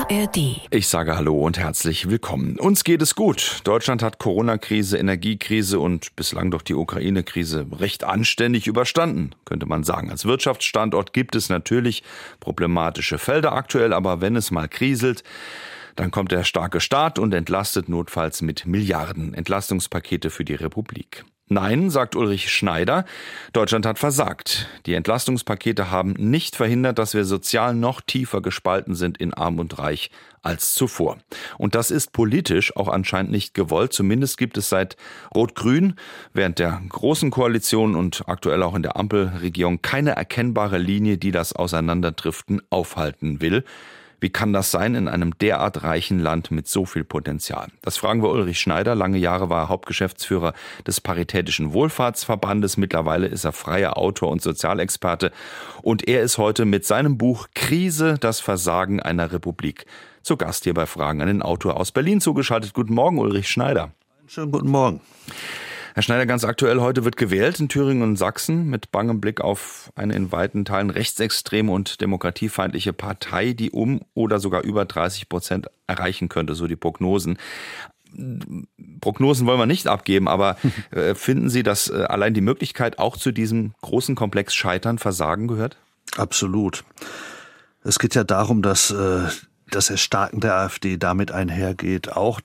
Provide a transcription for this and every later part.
ARD. Ich sage Hallo und herzlich willkommen. Uns geht es gut. Deutschland hat Corona-Krise, Energiekrise und bislang doch die Ukraine-Krise recht anständig überstanden, könnte man sagen. Als Wirtschaftsstandort gibt es natürlich problematische Felder aktuell, aber wenn es mal kriselt, dann kommt der starke Staat und entlastet notfalls mit Milliarden Entlastungspakete für die Republik. Nein, sagt Ulrich Schneider, Deutschland hat versagt. Die Entlastungspakete haben nicht verhindert, dass wir sozial noch tiefer gespalten sind in Arm und Reich als zuvor. Und das ist politisch auch anscheinend nicht gewollt. Zumindest gibt es seit Rot-Grün während der Großen Koalition und aktuell auch in der Ampelregierung keine erkennbare Linie, die das Auseinanderdriften aufhalten will. Wie kann das sein in einem derart reichen Land mit so viel Potenzial? Das fragen wir Ulrich Schneider. Lange Jahre war er Hauptgeschäftsführer des Paritätischen Wohlfahrtsverbandes. Mittlerweile ist er freier Autor und Sozialexperte. Und er ist heute mit seinem Buch Krise, das Versagen einer Republik zu Gast hier bei Fragen an den Autor aus Berlin zugeschaltet. Guten Morgen, Ulrich Schneider. Schönen guten Morgen. Herr Schneider, ganz aktuell heute wird gewählt in Thüringen und Sachsen mit bangem Blick auf eine in weiten Teilen rechtsextreme und demokratiefeindliche Partei, die oder sogar über 30% erreichen könnte, so die Prognosen. Prognosen wollen wir nicht abgeben, aber finden Sie, dass allein die Möglichkeit auch zu diesem großen Komplex Scheitern, Versagen gehört? Absolut. Es geht ja darum, dass das Erstarken der AfD damit einhergeht,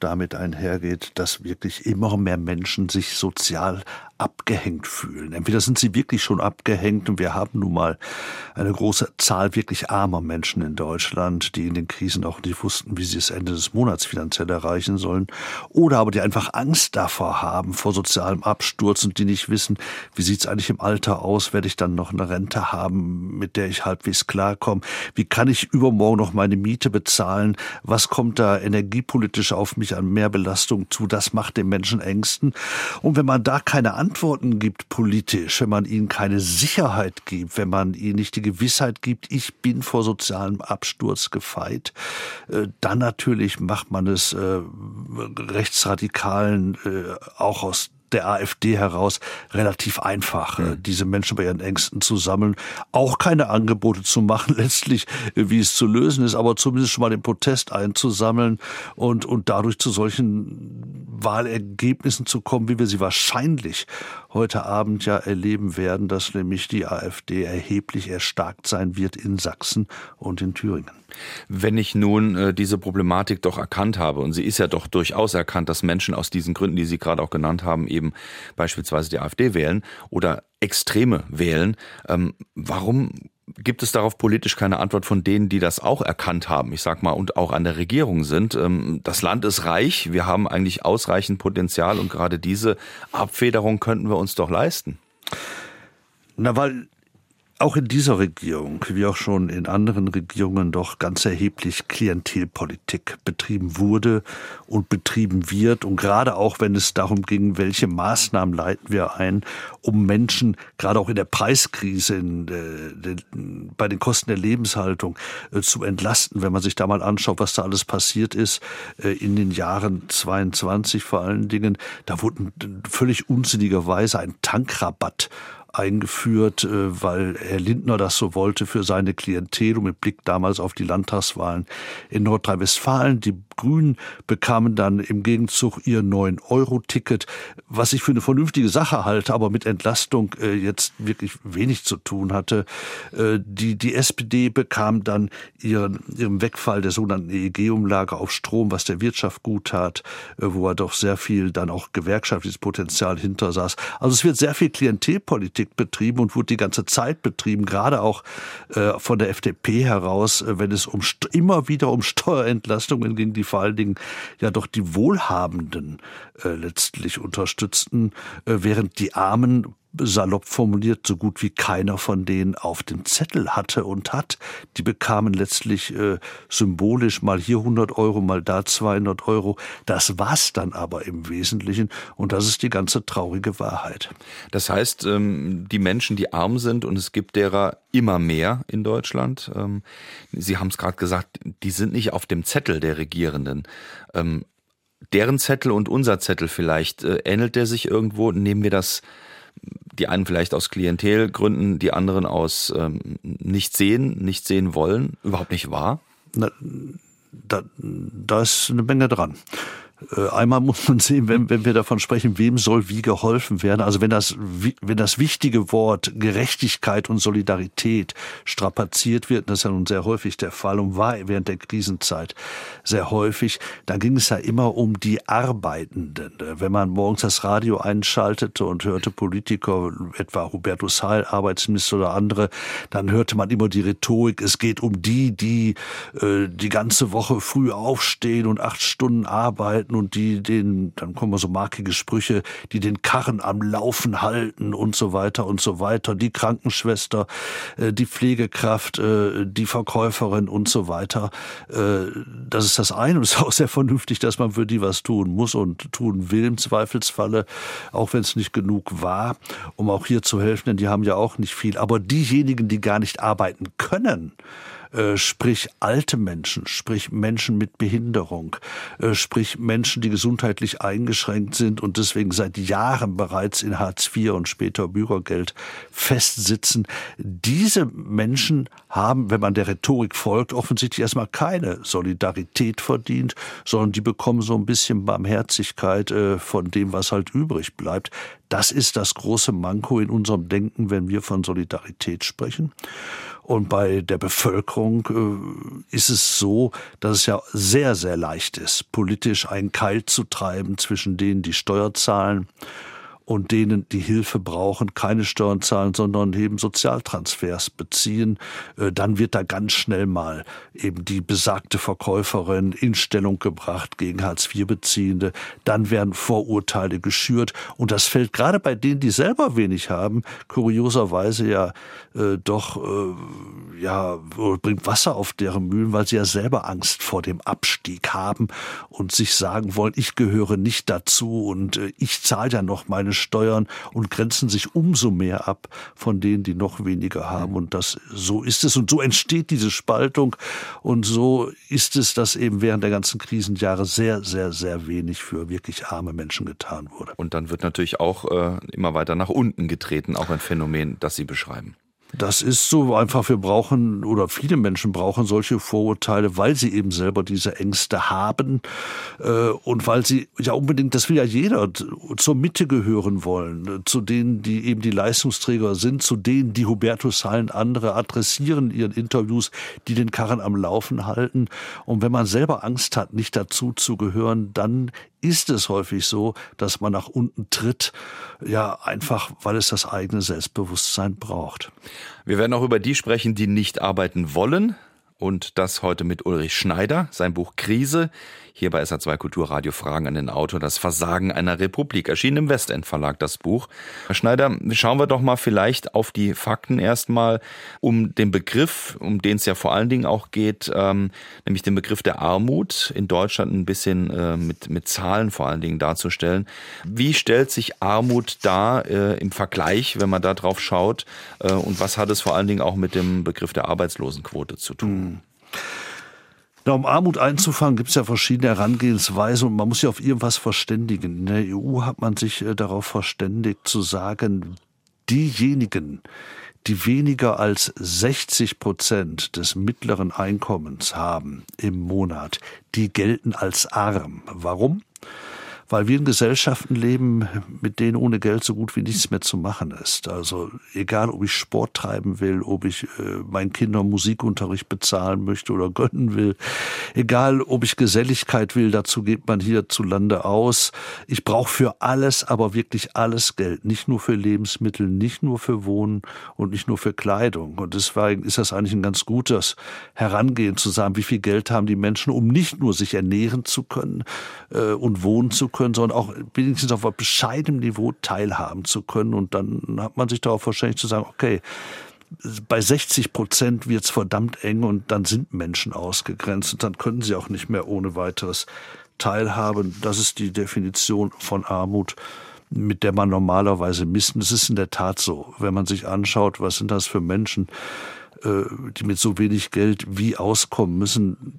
dass wirklich immer mehr Menschen sich sozial abgehängt fühlen. Entweder sind sie wirklich schon abgehängt und wir haben nun mal eine große Zahl wirklich armer Menschen in Deutschland, die in den Krisen auch nicht wussten, wie sie das Ende des Monats finanziell erreichen sollen, oder aber die einfach Angst davor haben, vor sozialem Absturz und die nicht wissen, wie sieht's eigentlich im Alter aus, werde ich dann noch eine Rente haben, mit der ich halbwegs klarkomme, wie kann ich übermorgen noch meine Miete bezahlen, was kommt da energiepolitisch auf mich an Mehrbelastung zu, das macht den Menschen Ängsten. Und wenn man da keine Antworten gibt politisch, wenn man ihnen keine Sicherheit gibt, wenn man ihnen nicht die Gewissheit gibt, ich bin vor sozialem Absturz gefeit, dann natürlich macht man es Rechtsradikalen auch aus der AfD heraus relativ einfach, diese Menschen bei ihren Ängsten zu sammeln, auch keine Angebote zu machen, letztlich, wie es zu lösen ist, aber zumindest schon mal den Protest einzusammeln und dadurch zu solchen Wahlergebnissen zu kommen, wie wir sie wahrscheinlich heute Abend ja erleben werden, dass nämlich die AfD erheblich erstarkt sein wird in Sachsen und in Thüringen. Wenn ich nun diese Problematik doch erkannt habe, und sie ist ja doch durchaus erkannt, dass Menschen aus diesen Gründen, die Sie gerade auch genannt haben, eben beispielsweise die AfD wählen oder Extreme wählen, warum gibt es darauf politisch keine Antwort von denen, die das auch erkannt haben, ich sag mal, und auch an der Regierung sind? Das Land ist reich, wir haben eigentlich ausreichend Potenzial und gerade diese Abfederung könnten wir uns doch leisten. Na, weil auch in dieser Regierung, wie auch schon in anderen Regierungen, doch ganz erheblich Klientelpolitik betrieben wurde und betrieben wird. Und gerade auch, wenn es darum ging, welche Maßnahmen leiten wir ein, um Menschen, gerade auch in der Preiskrise, bei den Kosten der Lebenshaltung zu entlasten. Wenn man sich da mal anschaut, was da alles passiert ist, in den Jahren 22 vor allen Dingen, da wurde völlig unsinnigerweise ein Tankrabatt eingeführt, weil Herr Lindner das so wollte für seine Klientel und mit Blick damals auf die Landtagswahlen in Nordrhein-Westfalen. Die Grünen bekamen dann im Gegenzug ihr 9-Euro-Ticket, was ich für eine vernünftige Sache halte, aber mit Entlastung jetzt wirklich wenig zu tun hatte. Die SPD bekam dann ihren Wegfall der sogenannten EEG-Umlage auf Strom, was der Wirtschaft gut tat, wo er doch sehr viel dann auch gewerkschaftliches Potenzial hinter saß. Also es wird sehr viel Klientelpolitik betrieben und wurde die ganze Zeit betrieben, gerade auch von der FDP heraus, wenn es immer wieder um Steuerentlastungen ging, die vor allen Dingen ja doch die Wohlhabenden letztlich unterstützten, während die Armen, salopp formuliert, so gut wie keiner von denen auf dem Zettel hatte und hat. Die bekamen letztlich symbolisch mal hier 100 Euro, mal da 200 Euro. Das war's dann aber im Wesentlichen und das ist die ganze traurige Wahrheit. Das heißt, die Menschen, die arm sind, und es gibt derer immer mehr in Deutschland, Sie haben es gerade gesagt, die sind nicht auf dem Zettel der Regierenden. Deren Zettel und unser Zettel vielleicht, ähnelt der sich irgendwo? Nehmen wir das, die einen vielleicht aus Klientelgründen, die anderen aus nicht sehen wollen, überhaupt nicht wahr? da ist eine Menge dran. Einmal muss man sehen, wenn wir davon sprechen, wem soll wie geholfen werden. Also wenn das wichtige Wort Gerechtigkeit und Solidarität strapaziert wird, das ist ja nun sehr häufig der Fall und war während der Krisenzeit sehr häufig, dann ging es ja immer um die Arbeitenden. Wenn man morgens das Radio einschaltete und hörte Politiker, etwa Hubertus Heil, Arbeitsminister oder andere, dann hörte man immer die Rhetorik, es geht um die ganze Woche früh aufstehen und 8 Stunden arbeiten und dann kommen so markige Sprüche, die den Karren am Laufen halten und so weiter und so weiter. Die Krankenschwester, die Pflegekraft, die Verkäuferin und so weiter. Das ist das eine und es ist auch sehr vernünftig, dass man für die was tun muss und tun will im Zweifelsfalle, auch wenn es nicht genug war, um auch hier zu helfen, denn die haben ja auch nicht viel. Aber diejenigen, die gar nicht arbeiten können, sprich alte Menschen, sprich Menschen mit Behinderung, sprich Menschen, die gesundheitlich eingeschränkt sind und deswegen seit Jahren bereits in Hartz IV und später Bürgergeld festsitzen. Diese Menschen haben, wenn man der Rhetorik folgt, offensichtlich erstmal keine Solidarität verdient, sondern die bekommen so ein bisschen Barmherzigkeit von dem, was halt übrig bleibt. Das ist das große Manko in unserem Denken, wenn wir von Solidarität sprechen. Und bei der Bevölkerung ist es so, dass es ja sehr, sehr leicht ist, politisch einen Keil zu treiben zwischen denen, die Steuer zahlen und denen, die Hilfe brauchen, keine Steuern zahlen, sondern eben Sozialtransfers beziehen. Dann wird da ganz schnell mal eben die besagte Verkäuferin in Stellung gebracht gegen Hartz-IV-Beziehende. Dann werden Vorurteile geschürt. Und das fällt gerade bei denen, die selber wenig haben, kurioserweise bringt Wasser auf deren Mühlen, weil sie ja selber Angst vor dem Abstieg haben und sich sagen wollen, ich gehöre nicht dazu und ich zahle ja noch meine Steuern und grenzen sich umso mehr ab von denen, die noch weniger haben. Und so ist es. Und so entsteht diese Spaltung. Und so ist es, dass eben während der ganzen Krisenjahre sehr, sehr, sehr wenig für wirklich arme Menschen getan wurde. Und dann wird natürlich auch immer weiter nach unten getreten, auch ein Phänomen, das Sie beschreiben. Das ist so einfach, viele Menschen brauchen solche Vorurteile, weil sie eben selber diese Ängste haben und weil sie ja unbedingt, das will ja jeder, zur Mitte gehören wollen, zu denen, die eben die Leistungsträger sind, zu denen, die Hubertus Heil und andere adressieren in ihren Interviews, die den Karren am Laufen halten. Und wenn man selber Angst hat, nicht dazu zu gehören, dann ist es häufig so, dass man nach unten tritt, ja einfach, weil es das eigene Selbstbewusstsein braucht. Wir werden auch über die sprechen, die nicht arbeiten wollen. Und das heute mit Ulrich Schneider, sein Buch Krise. Hier bei SR2 Kulturradio Fragen an den Autor, das Versagen einer Republik. Erschienen im Westend Verlag das Buch. Herr Schneider, schauen wir doch mal vielleicht auf die Fakten erstmal, um den Begriff, um den es ja vor allen Dingen auch geht, nämlich den Begriff der Armut in Deutschland ein bisschen mit Zahlen vor allen Dingen darzustellen. Wie stellt sich Armut dar im Vergleich, wenn man da drauf schaut? Und was hat es vor allen Dingen auch mit dem Begriff der Arbeitslosenquote zu tun? Na, um Armut einzufangen, gibt es ja verschiedene Herangehensweisen und man muss sich auf irgendwas verständigen. In der EU hat man sich darauf verständigt zu sagen, diejenigen, die weniger als 60% des mittleren Einkommens haben im Monat, die gelten als arm. Warum? Weil wir in Gesellschaften leben, mit denen ohne Geld so gut wie nichts mehr zu machen ist. Also egal, ob ich Sport treiben will, ob ich meinen Kindern Musikunterricht bezahlen möchte oder gönnen will, egal, ob ich Geselligkeit will, dazu geht man hierzulande aus. Ich brauche für alles, aber wirklich alles Geld. Nicht nur für Lebensmittel, nicht nur für Wohnen und nicht nur für Kleidung. Und deswegen ist das eigentlich ein ganz gutes Herangehen zu sagen, wie viel Geld haben die Menschen, um nicht nur sich ernähren zu können und wohnen zu können, sondern auch wenigstens auf einem bescheidenen Niveau teilhaben zu können. Und dann hat man sich darauf verständigt zu sagen, okay, bei 60% wird es verdammt eng und dann sind Menschen ausgegrenzt und dann können sie auch nicht mehr ohne weiteres teilhaben. Das ist die Definition von Armut, mit der man normalerweise misst. Und es ist in der Tat so, wenn man sich anschaut, was sind das für Menschen, die mit so wenig Geld wie auskommen müssen.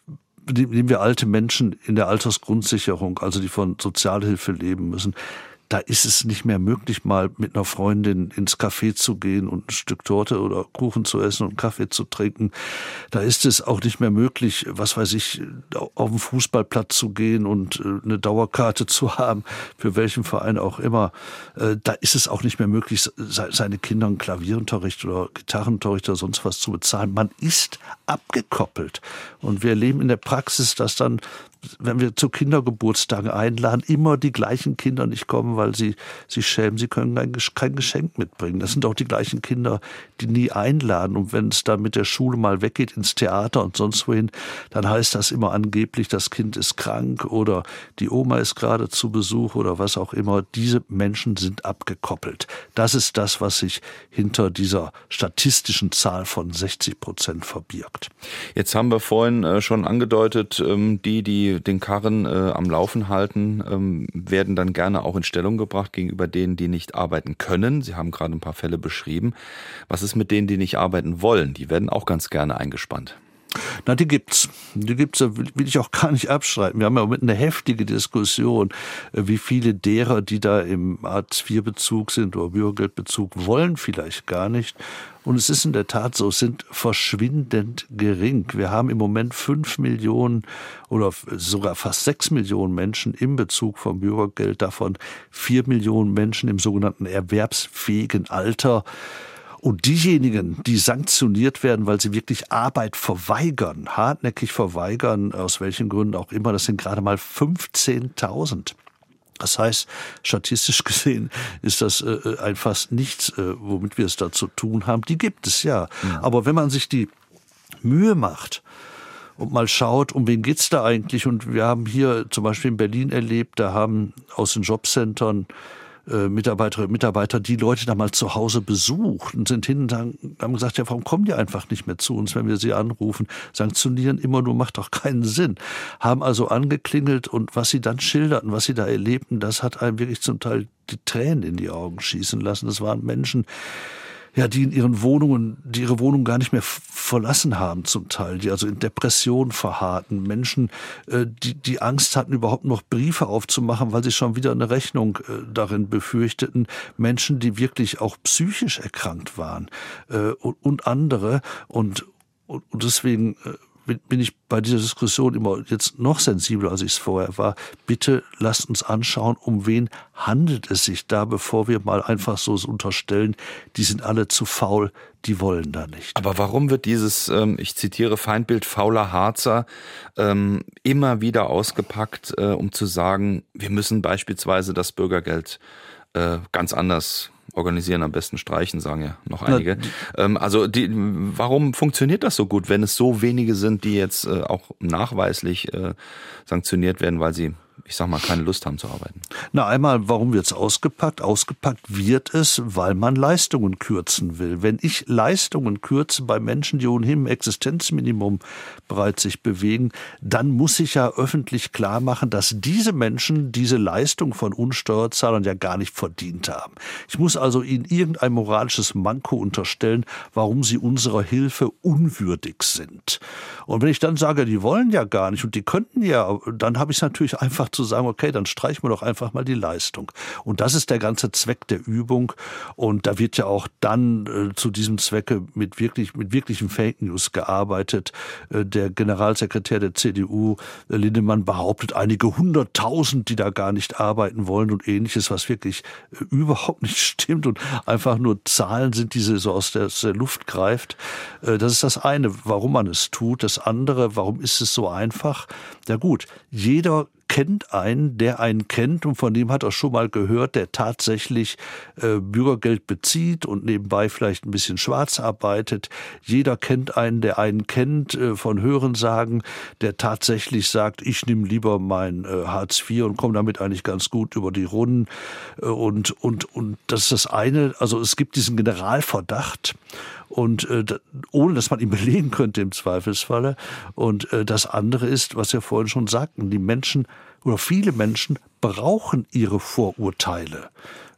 Nehmen wir alte Menschen in der Altersgrundsicherung, also die von Sozialhilfe leben müssen. Da ist es nicht mehr möglich, mal mit einer Freundin ins Café zu gehen und ein Stück Torte oder Kuchen zu essen und einen Kaffee zu trinken. Da ist es auch nicht mehr möglich, was weiß ich, auf den Fußballplatz zu gehen und eine Dauerkarte zu haben, für welchen Verein auch immer. Da ist es auch nicht mehr möglich, seine Kinder einen Klavierunterricht oder Gitarrenunterricht oder sonst was zu bezahlen. Man ist abgekoppelt. Und wir erleben in der Praxis, dass dann, wenn wir zu Kindergeburtstagen einladen, immer die gleichen Kinder nicht kommen, weil sie sich schämen, sie können kein Geschenk mitbringen. Das sind auch die gleichen Kinder, die nie einladen. Und wenn es dann mit der Schule mal weggeht ins Theater und sonst wohin, dann heißt das immer angeblich, das Kind ist krank oder die Oma ist gerade zu Besuch oder was auch immer. Diese Menschen sind abgekoppelt. Das ist das, was sich hinter dieser statistischen Zahl von 60% verbirgt. Jetzt haben wir vorhin schon angedeutet, die den Karren am Laufen halten, werden dann gerne auch in Stellung gebracht gegenüber denen, die nicht arbeiten können. Sie haben gerade ein paar Fälle beschrieben. Was ist mit denen, die nicht arbeiten wollen? Die werden auch ganz gerne eingespannt. Na, die gibt's. Die gibt's, will ich auch gar nicht abstreiten. Wir haben ja mit eine heftige Diskussion, wie viele derer, die da im Hartz-IV-Bezug sind oder Bürgergeldbezug, wollen vielleicht gar nicht. Und es ist in der Tat so, es sind verschwindend gering. Wir haben im Moment 5 Millionen oder sogar fast 6 Millionen Menschen im Bezug vom Bürgergeld, davon 4 Millionen Menschen im sogenannten erwerbsfähigen Alter. Und diejenigen, die sanktioniert werden, weil sie wirklich Arbeit verweigern, hartnäckig verweigern, aus welchen Gründen auch immer, das sind gerade mal 15.000. Das heißt, statistisch gesehen ist das ein fast nichts, womit wir es da zu tun haben. Die gibt es ja. Aber wenn man sich die Mühe macht und mal schaut, um wen geht's da eigentlich? Und wir haben hier zum Beispiel in Berlin erlebt, da haben aus den Jobcentern Mitarbeiterinnen und Mitarbeiter die Leute da mal zu Hause besucht und sind hin und haben gesagt, ja, warum kommen die einfach nicht mehr zu uns, wenn wir sie anrufen? Sanktionieren immer nur macht doch keinen Sinn. Haben also angeklingelt und was sie dann schilderten, was sie da erlebten, das hat einem wirklich zum Teil die Tränen in die Augen schießen lassen. Das waren Menschen, ja, die in ihren Wohnungen, die ihre Wohnung gar nicht mehr verlassen haben zum Teil, die also in Depressionen verharrten, Menschen, die Angst hatten, überhaupt noch Briefe aufzumachen, weil sie schon wieder eine Rechnung darin befürchteten, Menschen, die wirklich auch psychisch erkrankt waren und andere und deswegen bin ich bei dieser Diskussion immer jetzt noch sensibler, als ich es vorher war. Bitte lasst uns anschauen, um wen handelt es sich da, bevor wir mal einfach so unterstellen, die sind alle zu faul, die wollen da nicht. Aber warum wird dieses, ich zitiere, Feindbild fauler Harzer immer wieder ausgepackt, um zu sagen, wir müssen beispielsweise das Bürgergeld ganz anders organisieren, am besten streichen, sagen ja noch einige. Warum funktioniert das so gut, wenn es so wenige sind, die jetzt auch nachweislich sanktioniert werden, weil sie, ich sag mal, keine Lust haben zu arbeiten? Na, einmal, warum wird's ausgepackt? Ausgepackt wird es, weil man Leistungen kürzen will. Wenn ich Leistungen kürze bei Menschen, die ohnehin im Existenzminimum bereits sich bewegen, dann muss ich ja öffentlich klar machen, dass diese Menschen diese Leistung von uns Steuerzahlern ja gar nicht verdient haben. Ich muss also ihnen irgendein moralisches Manko unterstellen, warum sie unserer Hilfe unwürdig sind. Und wenn ich dann sage, die wollen ja gar nicht und die könnten ja, dann habe ich es natürlich einfach zu sagen, okay, dann streichen wir doch einfach mal die Leistung. Und das ist der ganze Zweck der Übung. Und da wird ja auch dann zu diesem Zwecke mit wirklichen Fake News gearbeitet. Der Generalsekretär der CDU, Lindemann, behauptet einige 100.000, die da gar nicht arbeiten wollen und Ähnliches, was wirklich überhaupt nicht stimmt und einfach nur Zahlen sind, die so aus der Luft greift. Das ist das eine, warum man es tut. Das andere, warum ist es so einfach? Ja gut, jeder kennt einen, der einen kennt und von dem hat er schon mal gehört, der tatsächlich Bürgergeld bezieht und nebenbei vielleicht ein bisschen schwarz arbeitet. Jeder kennt einen, der einen kennt von Hörensagen, der tatsächlich sagt, ich nehme lieber mein Hartz IV und komme damit eigentlich ganz gut über die Runden. Und das ist das eine, also es gibt diesen Generalverdacht. Und ohne dass man ihn belegen könnte im Zweifelsfalle. Und das andere ist, was wir vorhin schon sagten, die Menschen oder viele Menschen brauchen ihre Vorurteile.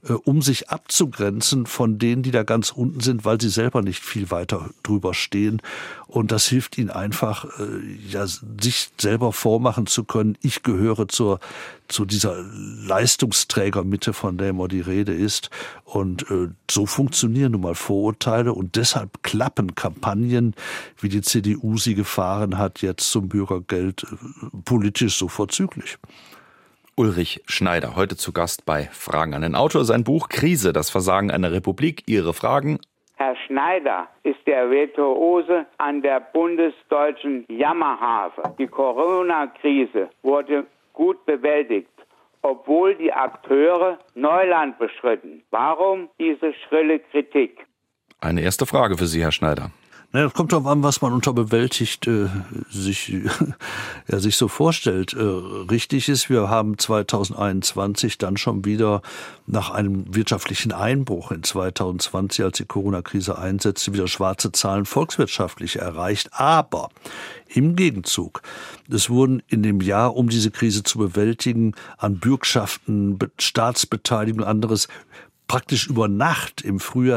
um sich abzugrenzen von denen, die da ganz unten sind, weil sie selber nicht viel weiter drüber stehen. Und das hilft ihnen einfach, sich selber vormachen zu können, ich gehöre zu dieser Leistungsträgermitte, von der immer die Rede ist. Und so funktionieren nun mal Vorurteile und deshalb klappen Kampagnen, wie die CDU sie gefahren hat, jetzt zum Bürgergeld politisch so vorzüglich. Ulrich Schneider, heute zu Gast bei Fragen an den Autor. Sein Buch Krise, das Versagen einer Republik. Ihre Fragen? Herr Schneider ist der Virtuose an der bundesdeutschen Jammerharfe. Die Corona-Krise wurde gut bewältigt, obwohl die Akteure Neuland beschritten. Warum diese schrille Kritik? Eine erste Frage für Sie, Herr Schneider. Das kommt darauf an, was man unter bewältigt sich so vorstellt. Richtig ist, wir haben 2021 dann schon wieder nach einem wirtschaftlichen Einbruch in 2020, als die Corona-Krise einsetzte, wieder schwarze Zahlen volkswirtschaftlich erreicht. Aber im Gegenzug, es wurden in dem Jahr, um diese Krise zu bewältigen, an Bürgschaften, Staatsbeteiligung und anderes praktisch über Nacht im Frühjahr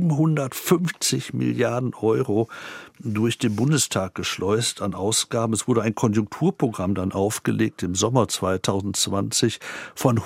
750 Milliarden Euro durch den Bundestag geschleust an Ausgaben. Es wurde ein Konjunkturprogramm dann aufgelegt im Sommer 2020 von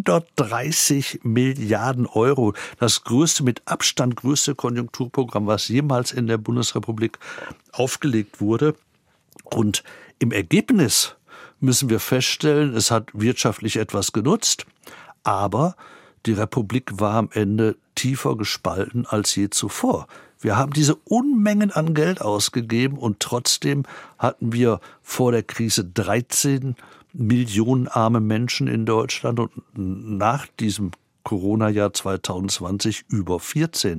130 Milliarden Euro. Das mit Abstand größte Konjunkturprogramm, was jemals in der Bundesrepublik aufgelegt wurde. Und im Ergebnis müssen wir feststellen, es hat wirtschaftlich etwas genutzt, aber die Republik war am Ende tiefer gespalten als je zuvor. Wir haben diese Unmengen an Geld ausgegeben und trotzdem hatten wir vor der Krise 13 Millionen arme Menschen in Deutschland und nach diesem Corona-Jahr 2020 über 14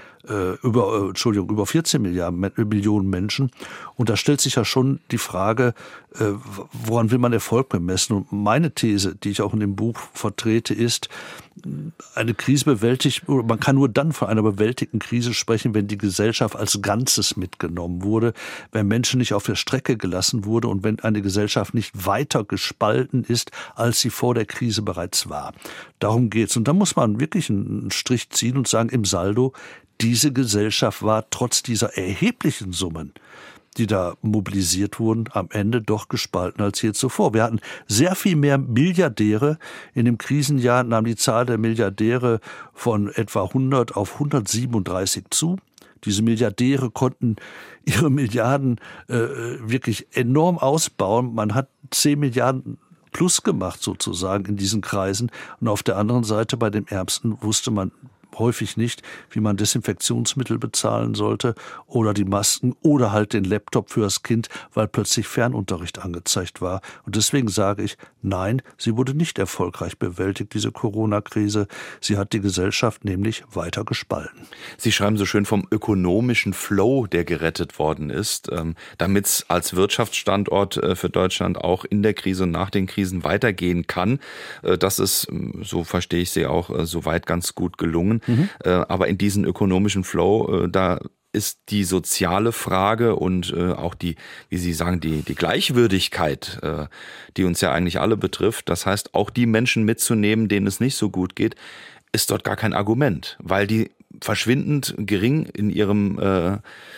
Millionen Menschen. Und da stellt sich ja schon die Frage, woran will man Erfolg bemessen? Und meine These, die ich auch in dem Buch vertrete, ist, eine Krise bewältigt, man kann nur dann von einer bewältigten Krise sprechen, wenn die Gesellschaft als Ganzes mitgenommen wurde, wenn Menschen nicht auf der Strecke gelassen wurde und wenn eine Gesellschaft nicht weiter gespalten ist, als sie vor der Krise bereits war. Darum geht's. Und da muss man wirklich einen Strich ziehen und sagen, im Saldo, diese Gesellschaft war trotz dieser erheblichen Summen, die da mobilisiert wurden, am Ende doch gespalten als je zuvor. Wir hatten sehr viel mehr Milliardäre. In dem Krisenjahr nahm die Zahl der Milliardäre von etwa 100 auf 137 zu. Diese Milliardäre konnten ihre Milliarden wirklich enorm ausbauen. Man hat 10 Milliarden plus gemacht sozusagen in diesen Kreisen. Und auf der anderen Seite bei den Ärmsten wusste man häufig nicht, wie man Desinfektionsmittel bezahlen sollte oder die Masken oder halt den Laptop für das Kind, weil plötzlich Fernunterricht angezeigt war. Und deswegen sage ich, nein, sie wurde nicht erfolgreich bewältigt, diese Corona-Krise. Sie hat die Gesellschaft nämlich weiter gespalten. Sie schreiben so schön vom ökonomischen Flow, der gerettet worden ist, damit es als Wirtschaftsstandort für Deutschland auch in der Krise und nach den Krisen weitergehen kann. Das ist, so verstehe ich Sie auch, soweit ganz gut gelungen. Aber in diesen ökonomischen Flow, da ist die soziale Frage und auch die, wie Sie sagen, die Gleichwürdigkeit, die uns ja eigentlich alle betrifft, das heißt auch die Menschen mitzunehmen, denen es nicht so gut geht, ist dort gar kein Argument, weil die verschwindend gering in ihrem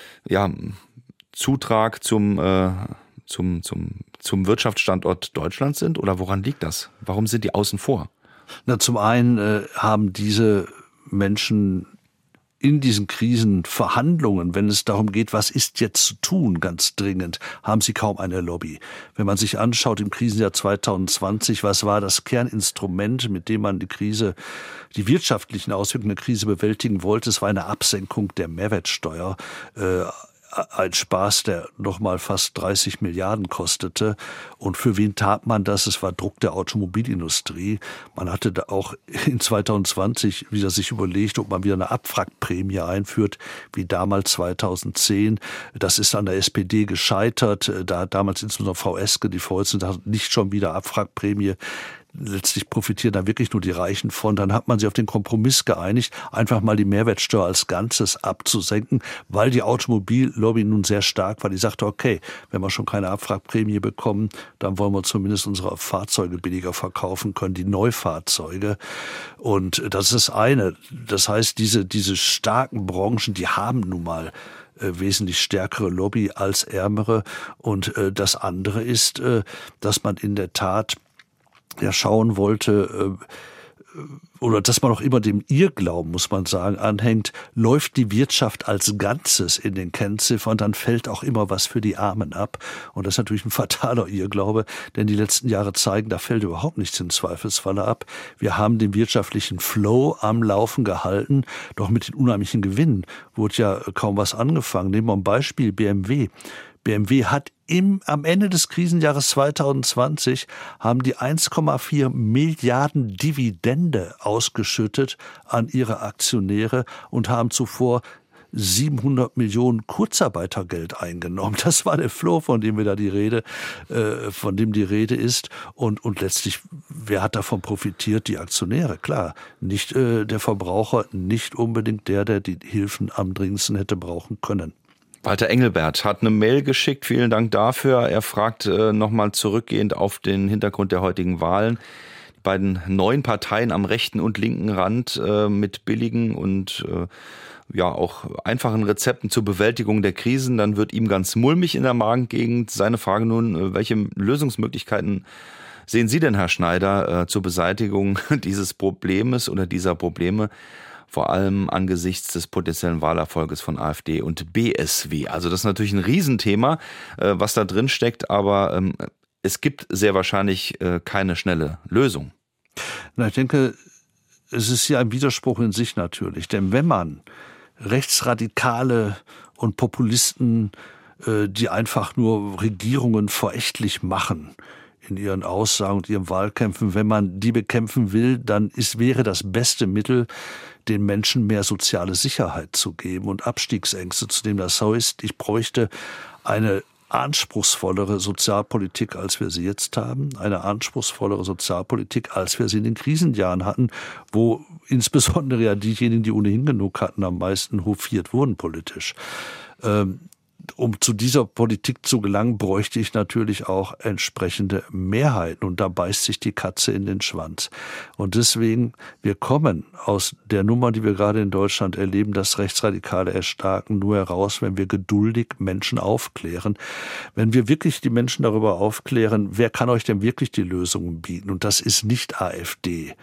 Zutrag zum Wirtschaftsstandort Deutschland sind? Oder woran liegt das? Warum sind die außen vor? Na, zum einen haben diese Menschen in diesen Krisenverhandlungen, wenn es darum geht, was ist jetzt zu tun, ganz dringend, haben sie kaum eine Lobby. Wenn man sich anschaut im Krisenjahr 2020, was war das Kerninstrument, mit dem man die wirtschaftlichen Auswirkungen der Krise bewältigen wollte? Es war eine Absenkung der Mehrwertsteuer. Ein Spaß, der nochmal fast 30 Milliarden kostete. Und für wen tat man das? Es war Druck der Automobilindustrie. Man hatte da auch in 2020 wieder sich überlegt, ob man wieder eine Abwrackprämie einführt, wie damals 2010. Das ist an der SPD gescheitert. Da hat damals insbesondere Frau Eske, die Vorsitzende, nicht schon wieder Abwrackprämie. letztlich profitieren da wirklich nur die Reichen von. Dann hat man sich auf den Kompromiss geeinigt, einfach mal die Mehrwertsteuer als Ganzes abzusenken, weil die Automobillobby nun sehr stark war. Die sagte, okay, wenn wir schon keine Abwrackprämie bekommen, dann wollen wir zumindest unsere Fahrzeuge billiger verkaufen können, die Neufahrzeuge. Und das ist eine. Das heißt, diese starken Branchen, die haben nun mal wesentlich stärkere Lobby als ärmere. Und das andere ist, dass man in der Tat ja schauen wollte, oder dass man auch immer dem Irrglauben, muss man sagen, anhängt, läuft die Wirtschaft als Ganzes in den Kennziffern, dann fällt auch immer was für die Armen ab. Und das ist natürlich ein fataler Irrglaube, denn die letzten Jahre zeigen, da fällt überhaupt nichts im Zweifelsfalle ab. Wir haben den wirtschaftlichen Flow am Laufen gehalten, doch mit den unheimlichen Gewinnen wurde ja kaum was angefangen. Nehmen wir ein Beispiel BMW. BMW hat am Ende des Krisenjahres 2020 haben die 1,4 Milliarden Dividende ausgeschüttet an ihre Aktionäre und haben zuvor 700 Millionen Kurzarbeitergeld eingenommen. Das war der Flow, von dem die Rede ist. Und letztlich, wer hat davon profitiert? Die Aktionäre, klar. Nicht der Verbraucher, nicht unbedingt der die Hilfen am dringendsten hätte brauchen können. Walter Engelbert hat eine Mail geschickt, vielen Dank dafür. Er fragt nochmal zurückgehend auf den Hintergrund der heutigen Wahlen. Die beiden neuen Parteien am rechten und linken Rand mit billigen und auch einfachen Rezepten zur Bewältigung der Krisen. Dann wird ihm ganz mulmig in der Magengegend. Seine Frage nun, welche Lösungsmöglichkeiten sehen Sie denn, Herr Schneider, zur Beseitigung dieses Problems oder dieser Probleme? Vor allem angesichts des potenziellen Wahlerfolges von AfD und BSW. Also das ist natürlich ein Riesenthema, was da drin steckt, aber es gibt sehr wahrscheinlich keine schnelle Lösung. Na, ich denke, es ist ja ein Widerspruch in sich natürlich. Denn wenn man Rechtsradikale und Populisten, die einfach nur Regierungen verächtlich machen, in ihren Aussagen und ihren Wahlkämpfen, wenn man die bekämpfen will, dann wäre das beste Mittel, den Menschen mehr soziale Sicherheit zu geben und Abstiegsängste zu nehmen. Das heißt, ich bräuchte eine anspruchsvollere Sozialpolitik, als wir sie jetzt haben, eine anspruchsvollere Sozialpolitik, als wir sie in den Krisenjahren hatten, wo insbesondere ja diejenigen, die ohnehin genug hatten, am meisten hofiert wurden politisch. Um zu dieser Politik zu gelangen, bräuchte ich natürlich auch entsprechende Mehrheiten. Und da beißt sich die Katze in den Schwanz. Und deswegen, wir kommen aus der Nummer, die wir gerade in Deutschland erleben, das Rechtsradikale erstarken, nur heraus, wenn wir geduldig Menschen aufklären. Wenn wir wirklich die Menschen darüber aufklären, wer kann euch denn wirklich die Lösungen bieten? Und das ist nicht AfD.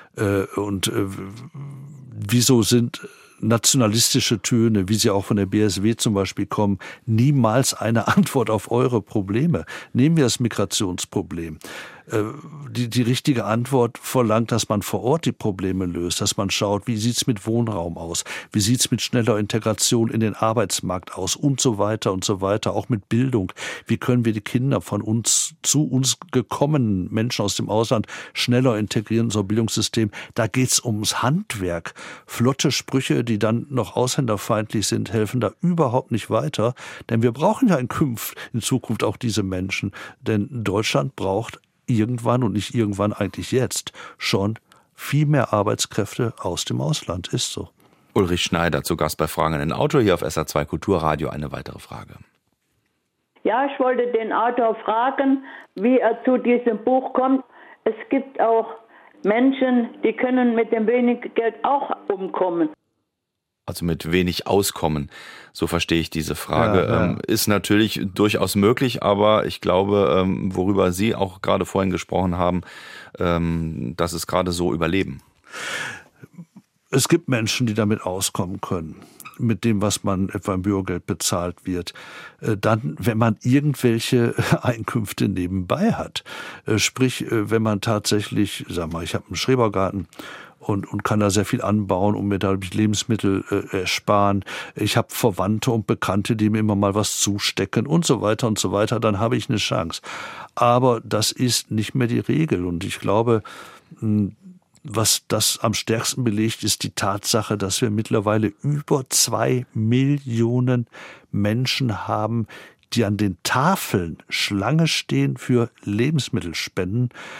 Wieso sind nationalistische Töne, wie sie auch von der BSW zum Beispiel kommen, niemals eine Antwort auf eure Probleme? Nehmen wir das Migrationsproblem. Die richtige Antwort verlangt, dass man vor Ort die Probleme löst, dass man schaut, wie sieht's mit Wohnraum aus, wie sieht's mit schneller Integration in den Arbeitsmarkt aus und so weiter, auch mit Bildung. Wie können wir die Kinder von uns zu uns gekommenen Menschen aus dem Ausland schneller integrieren in unser Bildungssystem? Da geht's ums Handwerk. Flotte Sprüche, die dann noch ausländerfeindlich sind, helfen da überhaupt nicht weiter, denn wir brauchen ja in Zukunft auch diese Menschen, denn Deutschland braucht irgendwann und nicht irgendwann, eigentlich jetzt schon viel mehr Arbeitskräfte aus dem Ausland. Ist so. Ulrich Schneider zu Gast bei Fragen an den Autor hier auf SR2 Kulturradio. Eine weitere Frage. Ja, ich wollte den Autor fragen, wie er zu diesem Buch kommt. Es gibt auch Menschen, die können mit dem wenig Geld auch umkommen. Also mit wenig Auskommen, so verstehe ich diese Frage. Ja. Ist natürlich durchaus möglich, aber ich glaube, worüber Sie auch gerade vorhin gesprochen haben, das ist gerade so Überleben. Es gibt Menschen, die damit auskommen können, mit dem, was man etwa im Bürgergeld bezahlt wird. Dann, wenn man irgendwelche Einkünfte nebenbei hat. Sprich, wenn man tatsächlich, sag mal, ich habe einen Schrebergarten, und kann da sehr viel anbauen und mir dadurch Lebensmittel ersparen. Ich habe Verwandte und Bekannte, die mir immer mal was zustecken und so weiter, dann habe ich eine Chance. Aber das ist nicht mehr die Regel und ich glaube, was das am stärksten belegt, ist die Tatsache, dass wir mittlerweile über 2 Millionen Menschen haben, die an den Tafeln Schlange stehen für Lebensmittelspenden.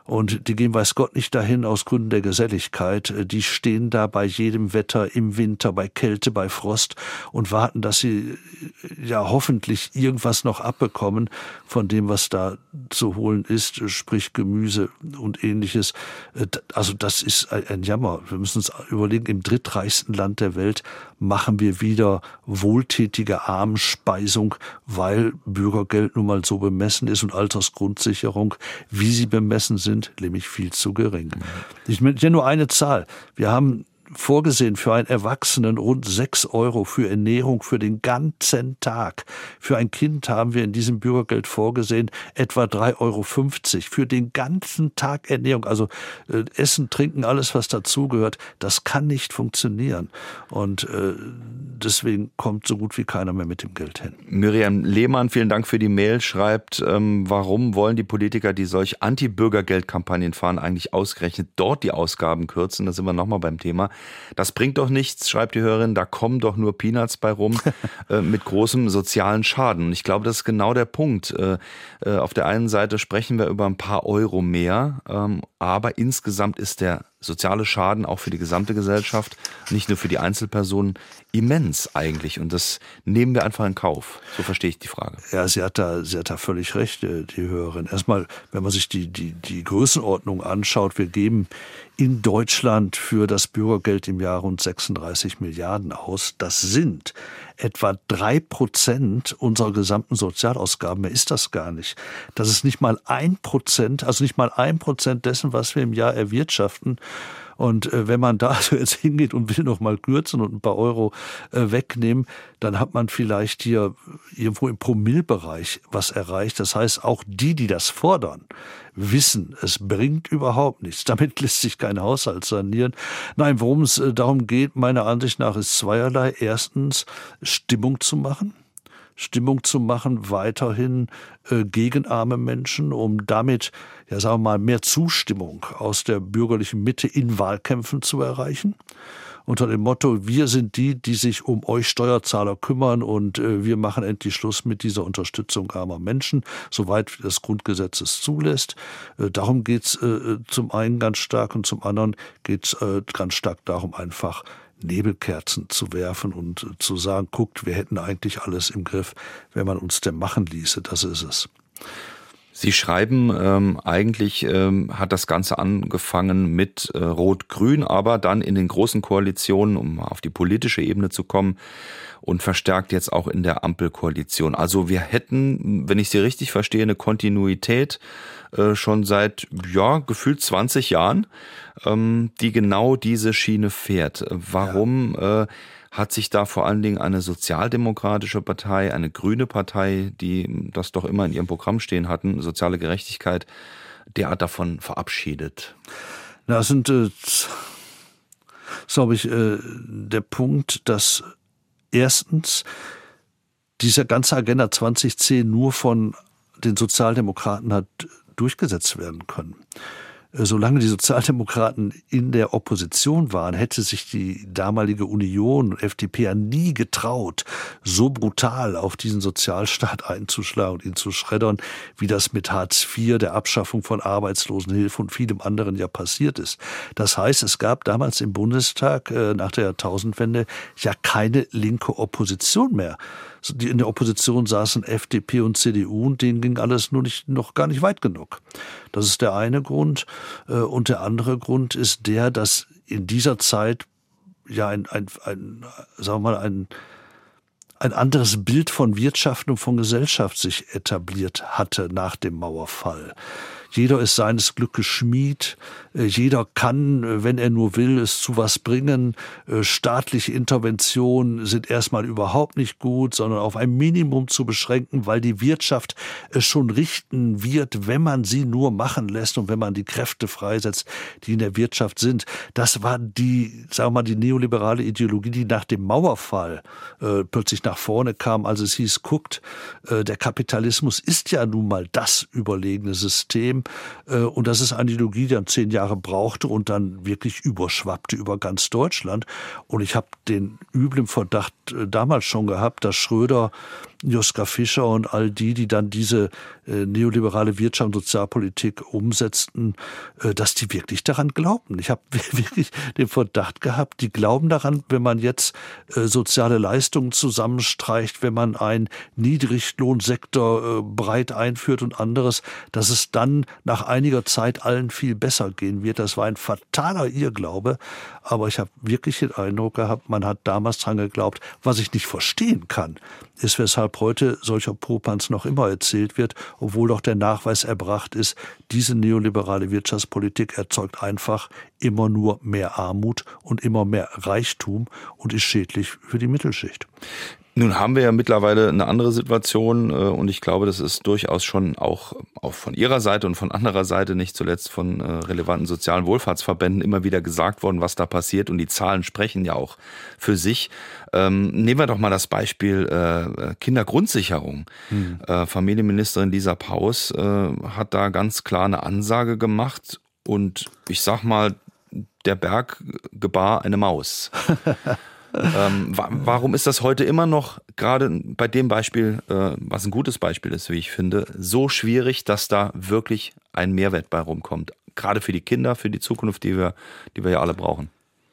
Und die gehen weiß Gott nicht dahin aus Gründen der Geselligkeit. Die stehen da bei jedem Wetter, im Winter, bei Kälte, bei Frost und warten, dass sie ja hoffentlich irgendwas noch abbekommen von dem, was da zu holen ist, sprich Gemüse und Ähnliches. Also das ist ein Jammer. Wir müssen uns überlegen, im drittreichsten Land der Welt machen wir wieder wohltätige Armenspeisung, weil Bürgergeld nun mal so bemessen ist und Altersgrundsicherung, wie sie bemessen sind, nämlich viel zu gering. Ich nenne nur eine Zahl. Wir haben vorgesehen für einen Erwachsenen rund 6 € für Ernährung für den ganzen Tag. Für ein Kind haben wir in diesem Bürgergeld vorgesehen etwa 3,50 € für den ganzen Tag Ernährung. Also Essen, Trinken, alles was dazugehört, das kann nicht funktionieren. Und deswegen kommt so gut wie keiner mehr mit dem Geld hin. Miriam Lehmann, vielen Dank für die Mail, schreibt, warum wollen die Politiker, die solch Anti-Bürgergeld-Kampagnen fahren, eigentlich ausgerechnet dort die Ausgaben kürzen? Da sind wir nochmal beim Thema. Das bringt doch nichts, schreibt die Hörerin, da kommen doch nur Peanuts bei rum mit großem sozialen Schaden. Und ich glaube, das ist genau der Punkt. Auf der einen Seite sprechen wir über ein paar Euro mehr, aber insgesamt ist der soziale Schaden auch für die gesamte Gesellschaft, nicht nur für die Einzelpersonen, immens eigentlich. Und das nehmen wir einfach in Kauf. So verstehe ich die Frage. Ja, sie hat da völlig recht, die Hörerin. Erstmal, wenn man sich die Größenordnung anschaut, wir geben in Deutschland für das Bürgergeld im Jahr rund 36 Milliarden aus. Das sind etwa 3% unserer gesamten Sozialausgaben. Mehr ist das gar nicht. Das ist nicht mal 1%, also nicht mal 1% dessen, was wir im Jahr erwirtschaften. Und wenn man da also jetzt hingeht und will noch mal kürzen und ein paar Euro wegnehmen, dann hat man vielleicht hier irgendwo im Promillebereich was erreicht. Das heißt, auch die das fordern, wissen, es bringt überhaupt nichts. Damit lässt sich kein Haushalt sanieren. Nein, worum es darum geht, meiner Ansicht nach, ist zweierlei. Erstens, Stimmung zu machen weiterhin gegen arme Menschen, um damit, ja sagen wir mal, mehr Zustimmung aus der bürgerlichen Mitte in Wahlkämpfen zu erreichen. Unter dem Motto, wir sind die sich um euch Steuerzahler kümmern und wir machen endlich Schluss mit dieser Unterstützung armer Menschen, soweit das Grundgesetz es zulässt. Darum geht's zum einen ganz stark und zum anderen geht's ganz stark darum, einfach Nebelkerzen zu werfen und zu sagen, guckt, wir hätten eigentlich alles im Griff, wenn man uns denn machen ließe. Das ist es. Sie schreiben, eigentlich hat das Ganze angefangen mit Rot-Grün, aber dann in den großen Koalitionen, um auf die politische Ebene zu kommen, und verstärkt jetzt auch in der Ampelkoalition. Also wir hätten, wenn ich Sie richtig verstehe, eine Kontinuität schon seit, gefühlt 20 Jahren, die genau diese Schiene fährt. Warum hat sich da vor allen Dingen eine sozialdemokratische Partei, eine grüne Partei, die das doch immer in ihrem Programm stehen hatten, soziale Gerechtigkeit, derart davon verabschiedet? Das sind, glaube ich, der Punkt, dass erstens diese ganze Agenda 2010 nur von den Sozialdemokraten hat durchgesetzt werden können. Solange die Sozialdemokraten in der Opposition waren, hätte sich die damalige Union und FDP ja nie getraut, so brutal auf diesen Sozialstaat einzuschlagen und ihn zu schreddern, wie das mit Hartz IV, der Abschaffung von Arbeitslosenhilfe und vielem anderen ja passiert ist. Das heißt, es gab damals im Bundestag nach der Jahrtausendwende ja keine linke Opposition mehr. Die in der Opposition saßen FDP und CDU und denen ging alles noch gar nicht weit genug. Das ist der eine Grund. Und der andere Grund ist der, dass in dieser Zeit ja ein anderes Bild von Wirtschaft und von Gesellschaft sich etabliert hatte nach dem Mauerfall. Jeder ist seines Glückes Schmied. Jeder kann, wenn er nur will, es zu was bringen. Staatliche Interventionen sind erstmal überhaupt nicht gut, sondern auf ein Minimum zu beschränken, weil die Wirtschaft es schon richten wird, wenn man sie nur machen lässt und wenn man die Kräfte freisetzt, die in der Wirtschaft sind. Das war die neoliberale Ideologie, die nach dem Mauerfall plötzlich nach vorne kam, als es hieß, guckt, der Kapitalismus ist ja nun mal das überlegene System. Und das ist eine Ideologie, die dann 10 Jahre brauchte und dann wirklich überschwappte über ganz Deutschland. Und ich habe den üblen Verdacht damals schon gehabt, dass Schröder Joschka Fischer und all die dann diese neoliberale Wirtschaft und Sozialpolitik umsetzten, dass die wirklich daran glaubten. Ich habe wirklich den Verdacht gehabt, die glauben daran, wenn man jetzt soziale Leistungen zusammenstreicht, wenn man einen Niedriglohnsektor breit einführt und anderes, dass es dann nach einiger Zeit allen viel besser gehen wird. Das war ein fataler Irrglaube, aber ich habe wirklich den Eindruck gehabt, man hat damals dran geglaubt. Was ich nicht verstehen kann, ist, weshalb heute solcher Popanz noch immer erzählt wird, obwohl doch der Nachweis erbracht ist, diese neoliberale Wirtschaftspolitik erzeugt einfach immer nur mehr Armut und immer mehr Reichtum und ist schädlich für die Mittelschicht. Nun haben wir ja mittlerweile eine andere Situation und ich glaube, das ist durchaus schon auch von Ihrer Seite und von anderer Seite, nicht zuletzt von relevanten sozialen Wohlfahrtsverbänden immer wieder gesagt worden, was da passiert und die Zahlen sprechen ja auch für sich. Nehmen wir doch mal das Beispiel Kindergrundsicherung. Familienministerin Lisa Paus hat da ganz klar eine Ansage gemacht und ich sag mal, der Berg gebar eine Maus. Warum ist das heute immer noch, gerade bei dem Beispiel, was ein gutes Beispiel ist, wie ich finde, so schwierig, dass da wirklich ein Mehrwert bei rumkommt? Gerade für die Kinder, für die Zukunft, die wir ja alle brauchen.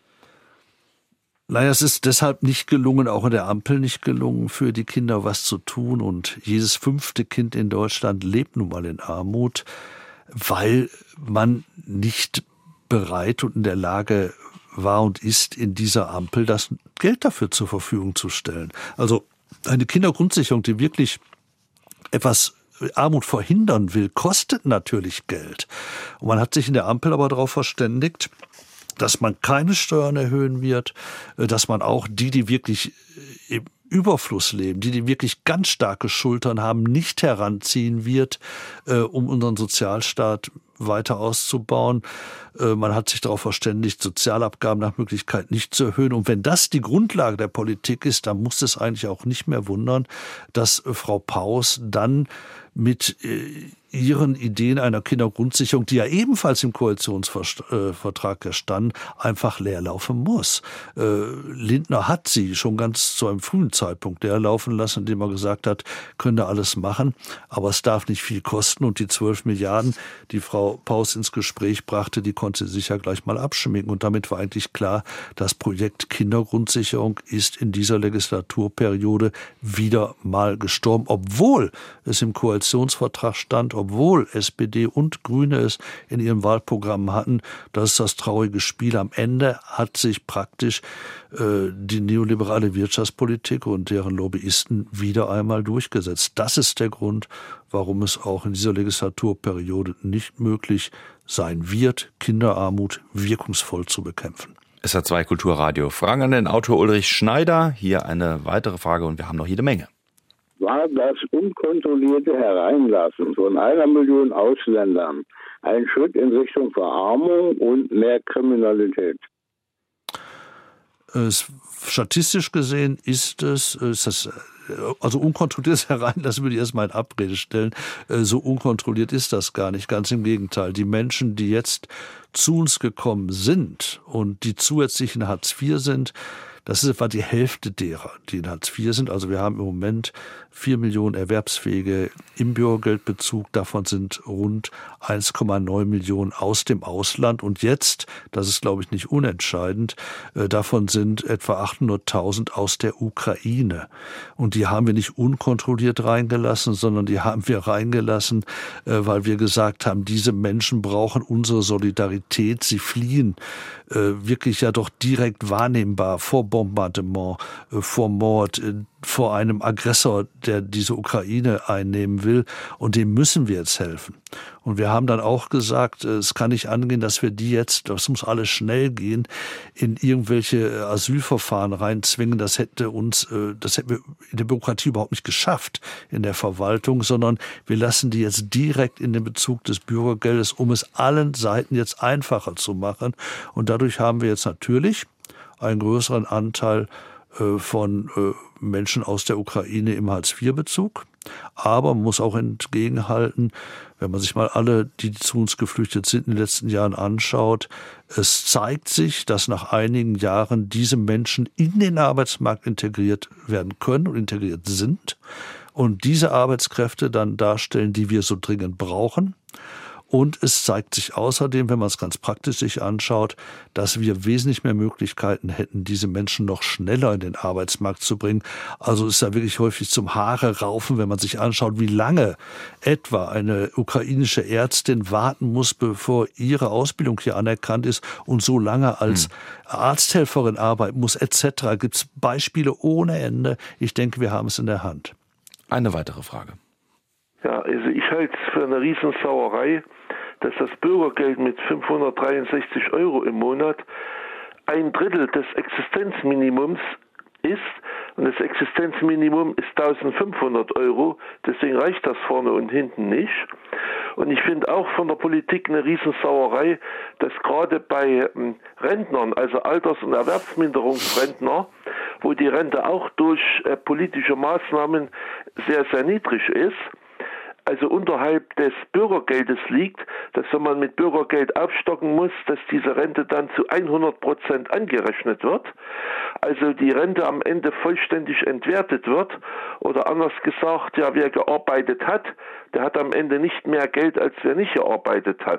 Naja, es ist deshalb nicht gelungen, auch in der Ampel nicht gelungen, für die Kinder was zu tun. Und jedes 5. Kind in Deutschland lebt nun mal in Armut, weil man nicht bereit und in der Lage war und ist, in dieser Ampel das Geld dafür zur Verfügung zu stellen. Also eine Kindergrundsicherung, die wirklich etwas Armut verhindern will, kostet natürlich Geld. Und man hat sich in der Ampel aber darauf verständigt, dass man keine Steuern erhöhen wird, dass man auch die wirklich im Überfluss leben, die wirklich ganz starke Schultern haben, nicht heranziehen wird, um unseren Sozialstaat weiter auszubauen. Man hat sich darauf verständigt, Sozialabgaben nach Möglichkeit nicht zu erhöhen. Und wenn das die Grundlage der Politik ist, dann muss es eigentlich auch nicht mehr wundern, dass Frau Paus dann mit ihren Ideen einer Kindergrundsicherung, die ja ebenfalls im Koalitionsvertrag stand, einfach leerlaufen muss. Lindner hat sie schon ganz zu einem frühen Zeitpunkt leerlaufen lassen, indem er gesagt hat, können da alles machen, aber es darf nicht viel kosten. Und die 12 Milliarden, die Frau Paus ins Gespräch brachte, die konnte sie sich ja gleich mal abschminken. Und damit war eigentlich klar, das Projekt Kindergrundsicherung ist in dieser Legislaturperiode wieder mal gestorben, obwohl es im Koalitionsvertrag stand, obwohl SPD und Grüne es in ihrem Wahlprogramm hatten. Das ist das traurige Spiel. Am Ende hat sich praktisch die neoliberale Wirtschaftspolitik und deren Lobbyisten wieder einmal durchgesetzt. Das ist der Grund, warum es auch in dieser Legislaturperiode nicht möglich sein wird, Kinderarmut wirkungsvoll zu bekämpfen. SR2 Kulturradio. Fragen an den Autor Ulrich Schneider. Hier eine weitere Frage und wir haben noch jede Menge. War das unkontrollierte Hereinlassen von 1 Million Ausländern ein Schritt in Richtung Verarmung und mehr Kriminalität? Statistisch gesehen ist das also unkontrolliertes Hereinlassen würde ich erstmal in Abrede stellen. So unkontrolliert ist das gar nicht. Ganz im Gegenteil. Die Menschen, die jetzt zu uns gekommen sind und die zusätzlich in Hartz IV sind, das ist etwa die Hälfte derer, die in Hartz IV sind. Also wir haben im Moment 4 Millionen Erwerbsfähige im Bürgergeldbezug. Davon sind rund 1,9 Millionen aus dem Ausland. Und jetzt, das ist glaube ich nicht unentscheidend, davon sind etwa 800.000 aus der Ukraine. Und die haben wir nicht unkontrolliert reingelassen, sondern die haben wir reingelassen, weil wir gesagt haben, diese Menschen brauchen unsere Solidarität. Sie fliehen wirklich ja doch direkt wahrnehmbar vor Bombardement, vor Mord, vor einem Aggressor, der diese Ukraine einnehmen will. Und dem müssen wir jetzt helfen. Und wir haben dann auch gesagt, es kann nicht angehen, dass wir die jetzt, das muss alles schnell gehen, in irgendwelche Asylverfahren reinzwingen. Das hätten wir in der Bürokratie überhaupt nicht geschafft in der Verwaltung, sondern wir lassen die jetzt direkt in den Bezug des Bürgergeldes, um es allen Seiten jetzt einfacher zu machen. Und dadurch haben wir jetzt natürlich einen größeren Anteil von Menschen aus der Ukraine im Hartz-IV-Bezug. Aber man muss auch entgegenhalten, wenn man sich mal alle, die zu uns geflüchtet sind, in den letzten Jahren anschaut, es zeigt sich, dass nach einigen Jahren diese Menschen in den Arbeitsmarkt integriert werden können und integriert sind und diese Arbeitskräfte dann darstellen, die wir so dringend brauchen. Und es zeigt sich außerdem, wenn man es ganz praktisch sich anschaut, dass wir wesentlich mehr Möglichkeiten hätten, diese Menschen noch schneller in den Arbeitsmarkt zu bringen. Also ist da wirklich häufig zum Haare raufen, wenn man sich anschaut, wie lange etwa eine ukrainische Ärztin warten muss, bevor ihre Ausbildung hier anerkannt ist und so lange als Arzthelferin arbeiten muss, etc. Gibt es Beispiele ohne Ende. Ich denke, wir haben es in der Hand. Eine weitere Frage. Ja, also ich halte es für eine Riesensauerei, dass das Bürgergeld mit 563 € im Monat 1/3 des Existenzminimums ist. Und das Existenzminimum ist 1.500 €. Deswegen reicht das vorne und hinten nicht. Und ich finde auch von der Politik eine Riesensauerei, dass gerade bei Rentnern, also Alters- und Erwerbsminderungsrentner, wo die Rente auch durch politische Maßnahmen sehr, sehr niedrig ist, also unterhalb des Bürgergeldes liegt, dass wenn man mit Bürgergeld aufstocken muss, dass diese Rente dann zu 100% angerechnet wird. Also die Rente am Ende vollständig entwertet wird. Oder anders gesagt, ja, wer gearbeitet hat, der hat am Ende nicht mehr Geld, als wer nicht gearbeitet hat.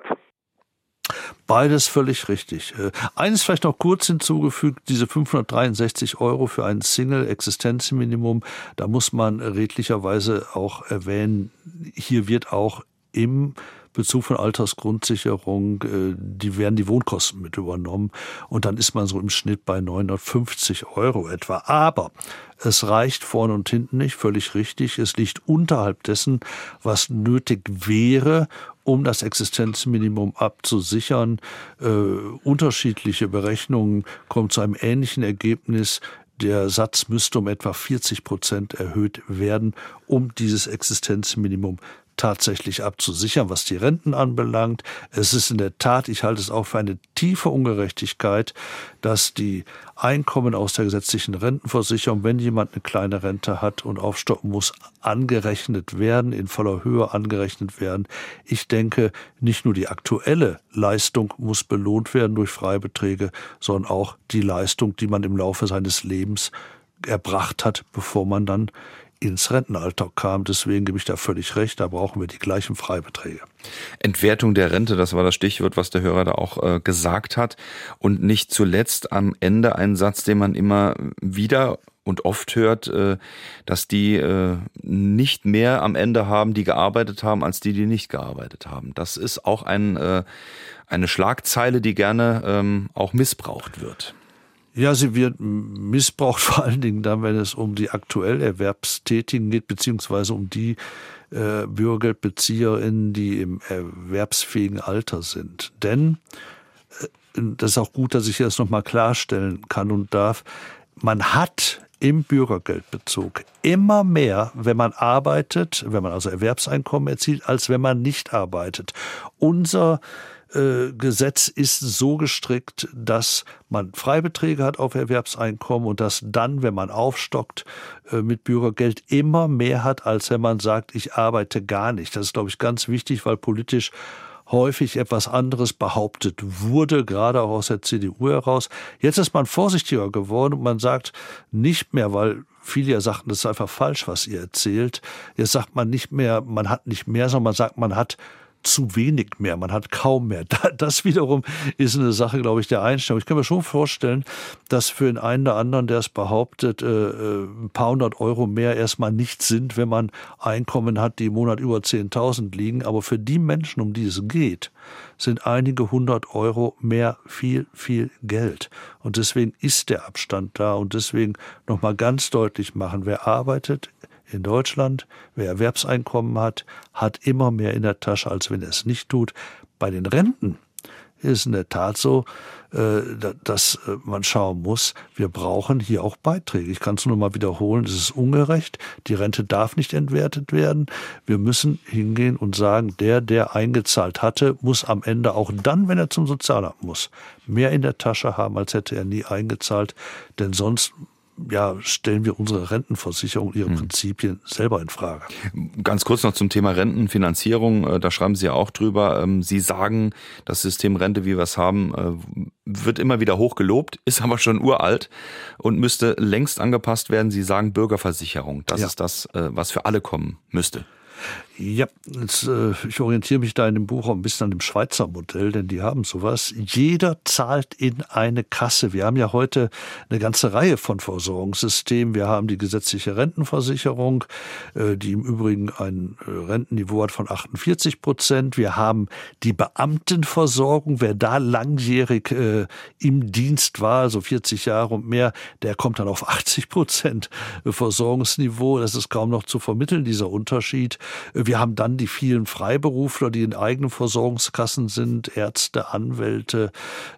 Beides völlig richtig. Eines vielleicht noch kurz hinzugefügt, diese 563 € für ein Single-Existenzminimum, da muss man redlicherweise auch erwähnen, hier wird auch im Bezug von Altersgrundsicherung, werden die Wohnkosten mit übernommen und dann ist man so im Schnitt bei 950 € etwa. Aber es reicht vorne und hinten nicht, völlig richtig. Es liegt unterhalb dessen, was nötig wäre, um das Existenzminimum abzusichern. Unterschiedliche Berechnungen kommen zu einem ähnlichen Ergebnis. Der Satz müsste um etwa 40% erhöht werden, um dieses Existenzminimum tatsächlich abzusichern, was die Renten anbelangt. Es ist in der Tat, ich halte es auch für eine tiefe Ungerechtigkeit, dass die Einkommen aus der gesetzlichen Rentenversicherung, wenn jemand eine kleine Rente hat und aufstocken muss, angerechnet werden, in voller Höhe angerechnet werden. Ich denke, nicht nur die aktuelle Leistung muss belohnt werden durch Freibeträge, sondern auch die Leistung, die man im Laufe seines Lebens erbracht hat, bevor man dann ins Rentenalter kam. Deswegen gebe ich da völlig recht, da brauchen wir die gleichen Freibeträge. Entwertung der Rente, das war das Stichwort, was der Hörer da auch gesagt hat. Und nicht zuletzt am Ende ein Satz, den man immer wieder und oft hört, dass die nicht mehr am Ende haben, die gearbeitet haben, als die nicht gearbeitet haben. Das ist auch eine Schlagzeile, die gerne auch missbraucht wird. Ja, sie wird missbraucht vor allen Dingen dann, wenn es um die aktuell Erwerbstätigen geht, beziehungsweise um die BürgergeldbezieherInnen, die im erwerbsfähigen Alter sind. Denn, das ist auch gut, dass ich das nochmal klarstellen kann und darf, man hat im Bürgergeldbezug immer mehr, wenn man arbeitet, wenn man also Erwerbseinkommen erzielt, als wenn man nicht arbeitet. Unser Gesetz ist so gestrickt, dass man Freibeträge hat auf Erwerbseinkommen und dass dann, wenn man aufstockt mit Bürgergeld, immer mehr hat, als wenn man sagt, ich arbeite gar nicht. Das ist, glaube ich, ganz wichtig, weil politisch häufig etwas anderes behauptet wurde, gerade auch aus der CDU heraus. Jetzt ist man vorsichtiger geworden und man sagt nicht mehr, weil viele ja sagten, das ist einfach falsch, was ihr erzählt. Jetzt sagt man nicht mehr, man hat nicht mehr, sondern man sagt, man hat zu wenig mehr, man hat kaum mehr. Das wiederum ist eine Sache, glaube ich, der Einstellung. Ich kann mir schon vorstellen, dass für den einen oder anderen, der es behauptet, ein paar hundert Euro mehr erstmal nichts sind, wenn man Einkommen hat, die im Monat über 10.000 liegen. Aber für die Menschen, um die es geht, sind einige 100 Euro mehr viel, viel Geld. Und deswegen ist der Abstand da. Und deswegen nochmal ganz deutlich machen, wer arbeitet in Deutschland, wer Erwerbseinkommen hat, hat immer mehr in der Tasche, als wenn er es nicht tut. Bei den Renten ist es in der Tat so, dass man schauen muss, wir brauchen hier auch Beiträge. Ich kann es nur mal wiederholen, es ist ungerecht. Die Rente darf nicht entwertet werden. Wir müssen hingehen und sagen, der eingezahlt hatte, muss am Ende auch dann, wenn er zum Sozialamt muss, mehr in der Tasche haben, als hätte er nie eingezahlt. Denn sonst stellen wir unsere Rentenversicherung, ihre Prinzipien selber in Frage. Ganz kurz noch zum Thema Rentenfinanzierung. Da schreiben Sie ja auch drüber. Sie sagen, das System Rente, wie wir es haben, wird immer wieder hoch gelobt, ist aber schon uralt und müsste längst angepasst werden. Sie sagen Bürgerversicherung. Das ist das, was für alle kommen müsste. Ja, ich orientiere mich da in dem Buch auch ein bisschen an dem Schweizer Modell, denn die haben sowas. Jeder zahlt in eine Kasse. Wir haben ja heute eine ganze Reihe von Versorgungssystemen. Wir haben die gesetzliche Rentenversicherung, die im Übrigen ein Rentenniveau hat von 48%. Wir haben die Beamtenversorgung. Wer da langjährig im Dienst war, also 40 Jahre und mehr, der kommt dann auf 80% Versorgungsniveau. Das ist kaum noch zu vermitteln, dieser Unterschied. Wir haben dann die vielen Freiberufler, die in eigenen Versorgungskassen sind, Ärzte, Anwälte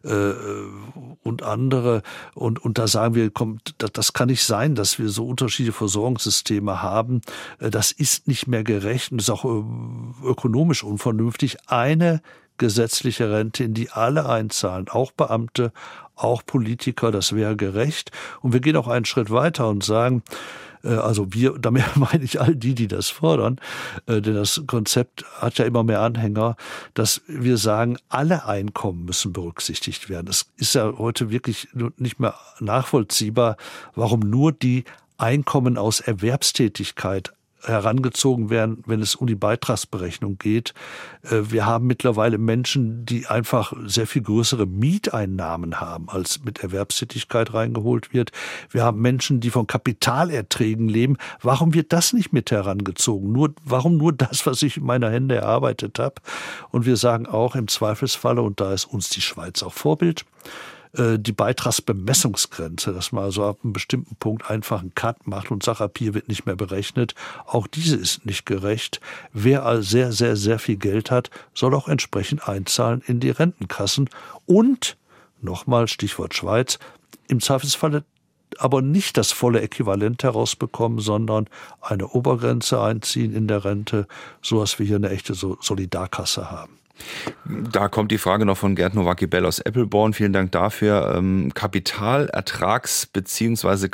und andere. Und da sagen wir, das kann nicht sein, dass wir so unterschiedliche Versorgungssysteme haben. Das ist nicht mehr gerecht und ist auch ökonomisch unvernünftig. Eine gesetzliche Rente, in die alle einzahlen, auch Beamte, auch Politiker, das wäre gerecht. Und wir gehen auch einen Schritt weiter und sagen, also wir, damit meine ich all die das fordern, denn das Konzept hat ja immer mehr Anhänger, dass wir sagen, alle Einkommen müssen berücksichtigt werden. Es ist ja heute wirklich nicht mehr nachvollziehbar, warum nur die Einkommen aus Erwerbstätigkeit herangezogen werden, wenn es um die Beitragsberechnung geht. Wir haben mittlerweile Menschen, die einfach sehr viel größere Mieteinnahmen haben, als mit Erwerbstätigkeit reingeholt wird. Wir haben Menschen, die von Kapitalerträgen leben. Warum wird das nicht mit herangezogen? Warum nur das, was ich in meiner Hände erarbeitet habe? Und wir sagen auch im Zweifelsfalle, und da ist uns die Schweiz auch Vorbild, die Beitragsbemessungsgrenze, dass man also ab einem bestimmten Punkt einfach einen Cut macht und sagt, ab hier wird nicht mehr berechnet. Auch diese ist nicht gerecht. Wer sehr, sehr, sehr viel Geld hat, soll auch entsprechend einzahlen in die Rentenkassen. Und, nochmal Stichwort Schweiz, im Zweifelsfalle aber nicht das volle Äquivalent herausbekommen, sondern eine Obergrenze einziehen in der Rente, so dass wir hier eine echte Solidarkasse haben. Da kommt die Frage noch von Gerd Nowacki-Bell aus Eppelborn. Vielen Dank dafür. Kapitalertrags- bzw.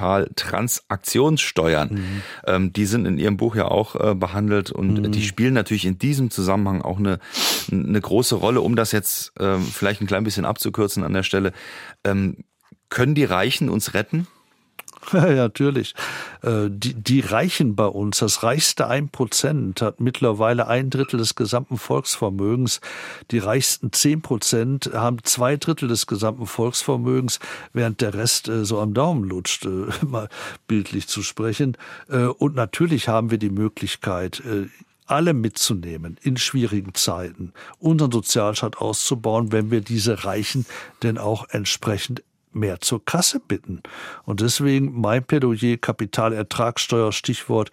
Kapitaltransaktionssteuern, die sind in Ihrem Buch ja auch behandelt und die spielen natürlich in diesem Zusammenhang auch eine große Rolle. Um das jetzt vielleicht ein klein bisschen abzukürzen an der Stelle, können die Reichen uns retten? Ja, natürlich. Die Reichen bei uns, das reichste 1% hat mittlerweile 1/3 des gesamten Volksvermögens. Die reichsten 10% haben 2/3 des gesamten Volksvermögens, während der Rest so am Daumen lutscht, mal bildlich zu sprechen. Und natürlich haben wir die Möglichkeit, alle mitzunehmen in schwierigen Zeiten, unseren Sozialstaat auszubauen, wenn wir diese Reichen denn auch entsprechend mehr zur Kasse bitten. Und deswegen mein Plädoyer, Kapitalertragssteuer, Stichwort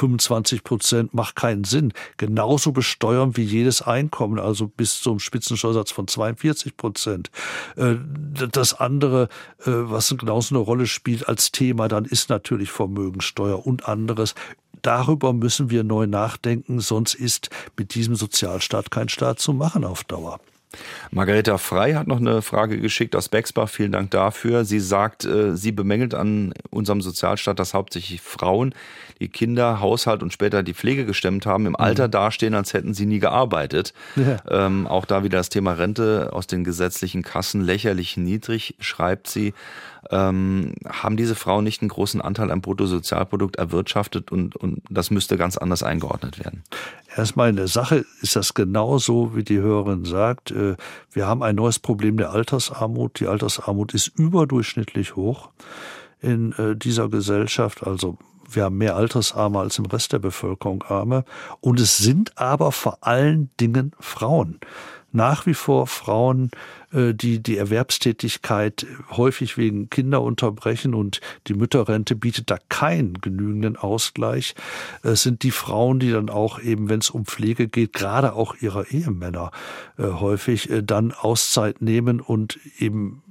25% macht keinen Sinn. Genauso besteuern wie jedes Einkommen, also bis zum Spitzensteuersatz von 42%. Das andere, was genauso eine Rolle spielt als Thema, dann ist natürlich Vermögensteuer und anderes. Darüber müssen wir neu nachdenken, sonst ist mit diesem Sozialstaat kein Staat zu machen auf Dauer. Margareta Frey hat noch eine Frage geschickt aus Bexbach. Vielen Dank dafür. Sie sagt, sie bemängelt an unserem Sozialstaat, dass hauptsächlich Frauen die Kinder, Haushalt und später die Pflege gestemmt haben, im Alter dastehen, als hätten sie nie gearbeitet. Ja. Auch da wieder das Thema Rente aus den gesetzlichen Kassen lächerlich niedrig, schreibt sie. Haben diese Frauen nicht einen großen Anteil am Bruttosozialprodukt erwirtschaftet und das müsste ganz anders eingeordnet werden? Erstmal in der Sache ist das genauso, wie die Hörerin sagt. Wir haben ein neues Problem der Altersarmut. Die Altersarmut ist überdurchschnittlich hoch in dieser Gesellschaft. Also wir haben mehr Altersarme als im Rest der Bevölkerung Arme. Und es sind aber vor allen Dingen Frauen. Nach wie vor Frauen, die Erwerbstätigkeit häufig wegen Kinder unterbrechen und die Mütterrente bietet da keinen genügenden Ausgleich. Es sind die Frauen, die dann auch eben, wenn es um Pflege geht, gerade auch ihrer Ehemänner häufig dann Auszeit nehmen und eben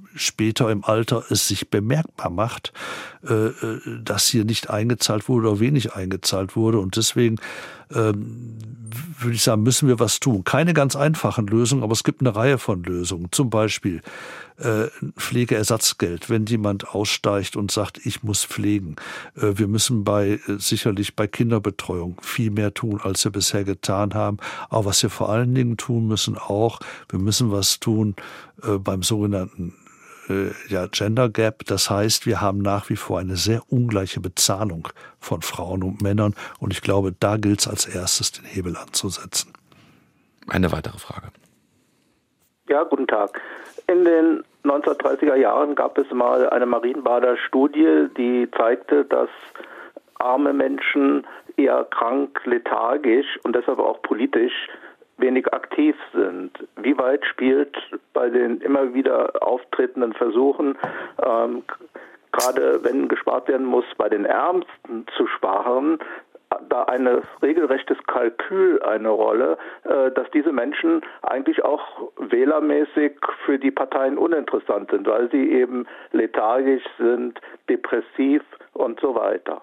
später im Alter es sich bemerkbar macht, dass hier nicht eingezahlt wurde oder wenig eingezahlt wurde. Und deswegen würde ich sagen, müssen wir was tun. Keine ganz einfachen Lösungen, aber es gibt eine Reihe von Lösungen. Zum Beispiel Pflegeersatzgeld, wenn jemand aussteigt und sagt, ich muss pflegen. Wir müssen sicherlich bei Kinderbetreuung viel mehr tun, als wir bisher getan haben. Aber was wir vor allen Dingen tun müssen wir müssen was tun beim sogenannten Gender Gap. Das heißt, wir haben nach wie vor eine sehr ungleiche Bezahlung von Frauen und Männern. Und ich glaube, da gilt es als erstes, den Hebel anzusetzen. Eine weitere Frage. Ja, guten Tag. In den 1930er Jahren gab es mal eine Marienbader Studie, die zeigte, dass arme Menschen eher krank, lethargisch und deshalb auch politisch wenig aktiv sind. Wie weit spielt bei den immer wieder auftretenden Versuchen, gerade wenn gespart werden muss, bei den Ärmsten zu sparen, da ein regelrechtes Kalkül eine Rolle, dass diese Menschen eigentlich auch wählermäßig für die Parteien uninteressant sind, weil sie eben lethargisch sind, depressiv und so weiter.